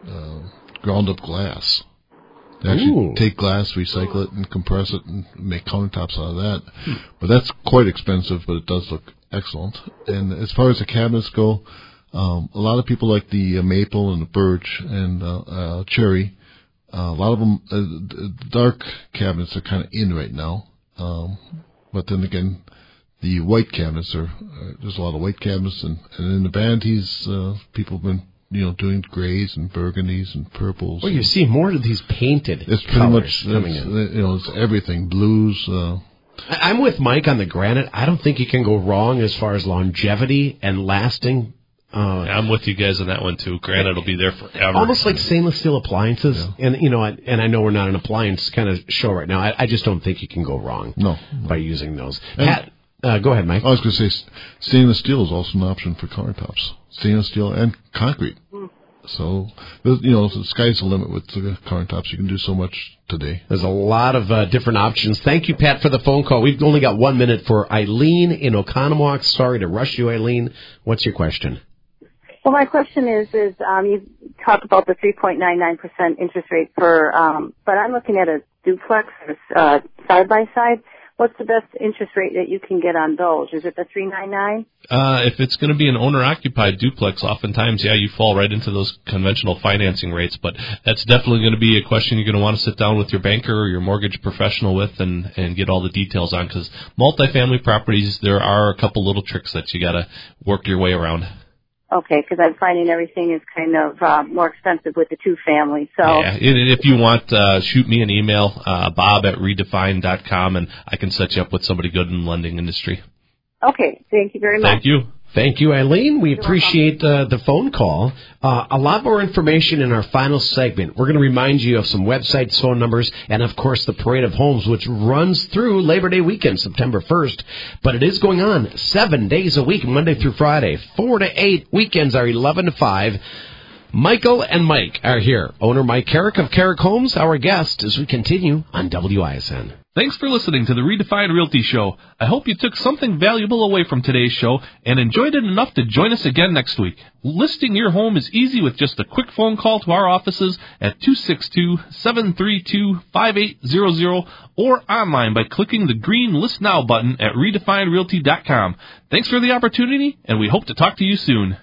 ground-up glass. They actually take glass, recycle it, and compress it, and make countertops out of that. But that's quite expensive, but it does look excellent. And as far as the cabinets go, a lot of people like the maple and the birch and cherry. A lot of them, dark cabinets are kind of in right now. But then again, the white cabinets there's a lot of white cabinets, and in the vanities, people have been doing grays and burgundies and purples. Well, you see more of these painted it's pretty colors much coming in. It's everything, blues. I'm with Mike on the granite. I don't think you can go wrong as far as longevity and lasting. I'm with you guys on that one too. Granite will be there forever. Almost like stainless steel appliances. Yeah. And I know we're not an appliance kind of show right now. I just don't think you can go wrong by using those. Pat, go ahead, Mike. I was going to say stainless steel is also an option for countertops. Stainless steel and concrete. So, the sky's the limit with the countertops. You can do so much today. There's a lot of different options. Thank you, Pat, for the phone call. We've only got 1 minute for Eileen in Oconomowoc. Sorry to rush you, Eileen. What's your question? Well, my question is you talked about the 3.99% interest rate for, but I'm looking at a duplex side by side. What's the best interest rate that you can get on those? Is it the 3.99? If it's going to be an owner-occupied duplex, oftentimes, you fall right into those conventional financing rates. But that's definitely going to be a question you're going to want to sit down with your banker or your mortgage professional with and get all the details on. Because multifamily properties, there are a couple little tricks that you got to work your way around. Okay, because I'm finding everything is kind of more expensive with the two-family. So yeah, and if you want, shoot me an email, bob@redefine.com, and I can set you up with somebody good in the lending industry. Okay, thank you very much. Thank you. Thank you, Eileen. We appreciate the phone call. A lot more information in our final segment. We're going to remind you of some websites, phone numbers, and, of course, the Parade of Homes, which runs through Labor Day weekend, September 1st. But it is going on 7 days a week, Monday through Friday. 4 to 8. Weekends are 11 to 5. Michael and Mike are here. Owner Mike Carrick of Carrick Homes, our guest, as we continue on WISN. Thanks for listening to the Redefined Realty Show. I hope you took something valuable away from today's show and enjoyed it enough to join us again next week. Listing your home is easy with just a quick phone call to our offices at 262-732-5800 or online by clicking the green List Now button at redefinedrealty.com. Thanks for the opportunity, and we hope to talk to you soon.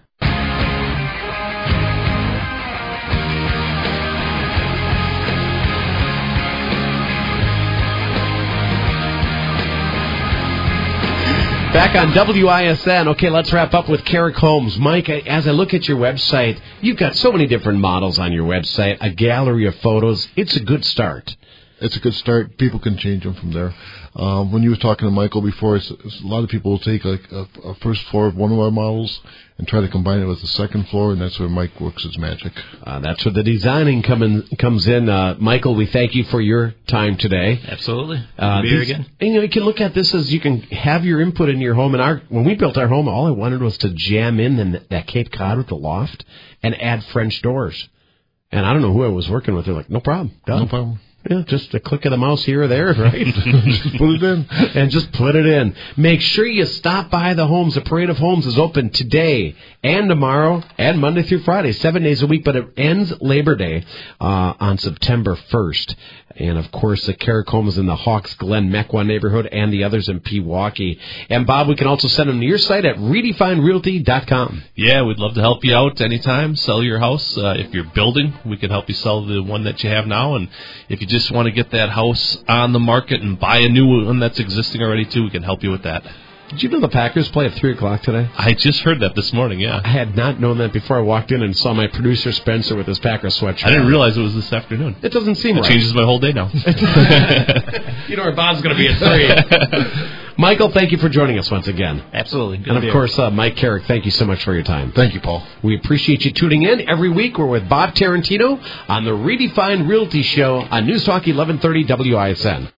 Back on WISN. Okay, let's wrap up with Carrick Homes. Mike, as I look at your website, you've got so many different models on your website, a gallery of photos. It's a good start. It's a good start. People can change them from there. When you were talking to Michael before, a lot of people will take like a first floor of one of our models and try to combine it with the second floor, and that's where Mike works his magic. That's where the designing comes in. Michael, we thank you for your time today. Absolutely. Be here again. And, you can look at this as you can have your input in your home. And when we built our home, all I wanted was to jam in that Cape Cod with the loft and add French doors. And I don't know who I was working with. They're like, no problem. Done. No problem. Yeah, just a click of the mouse here or there, right? Just put it in. And just put it in. Make sure you stop by the homes. The Parade of Homes is open today and tomorrow and Monday through Friday, 7 days a week, but it ends Labor Day on September 1st. And, of course, the Carrick Homes in the Hawks Glen, Mequon neighborhood, and the others in Pewaukee. And, Bob, we can also send them to your site at redefinerealty.com. Yeah, we'd love to help you out anytime. Sell your house. If you're building, we can help you sell the one that you have now. And if you just want to get that house on the market and buy a new one that's existing already, too, we can help you with that. Did you know the Packers play at 3 o'clock today? I just heard that this morning, yeah. I had not known that before I walked in and saw my producer Spencer with his Packers sweatshirt. I didn't realize it was this afternoon. It doesn't seem right. It changes my whole day now. You know where Bob's going to be at 3. Michael, thank you for joining us once again. Absolutely. And, of course, Mike Carrick, thank you so much for your time. Thank you, Paul. We appreciate you tuning in. Every week we're with Bob Tarantino on the Redefined Realty Show on News Talk 1130 WISN.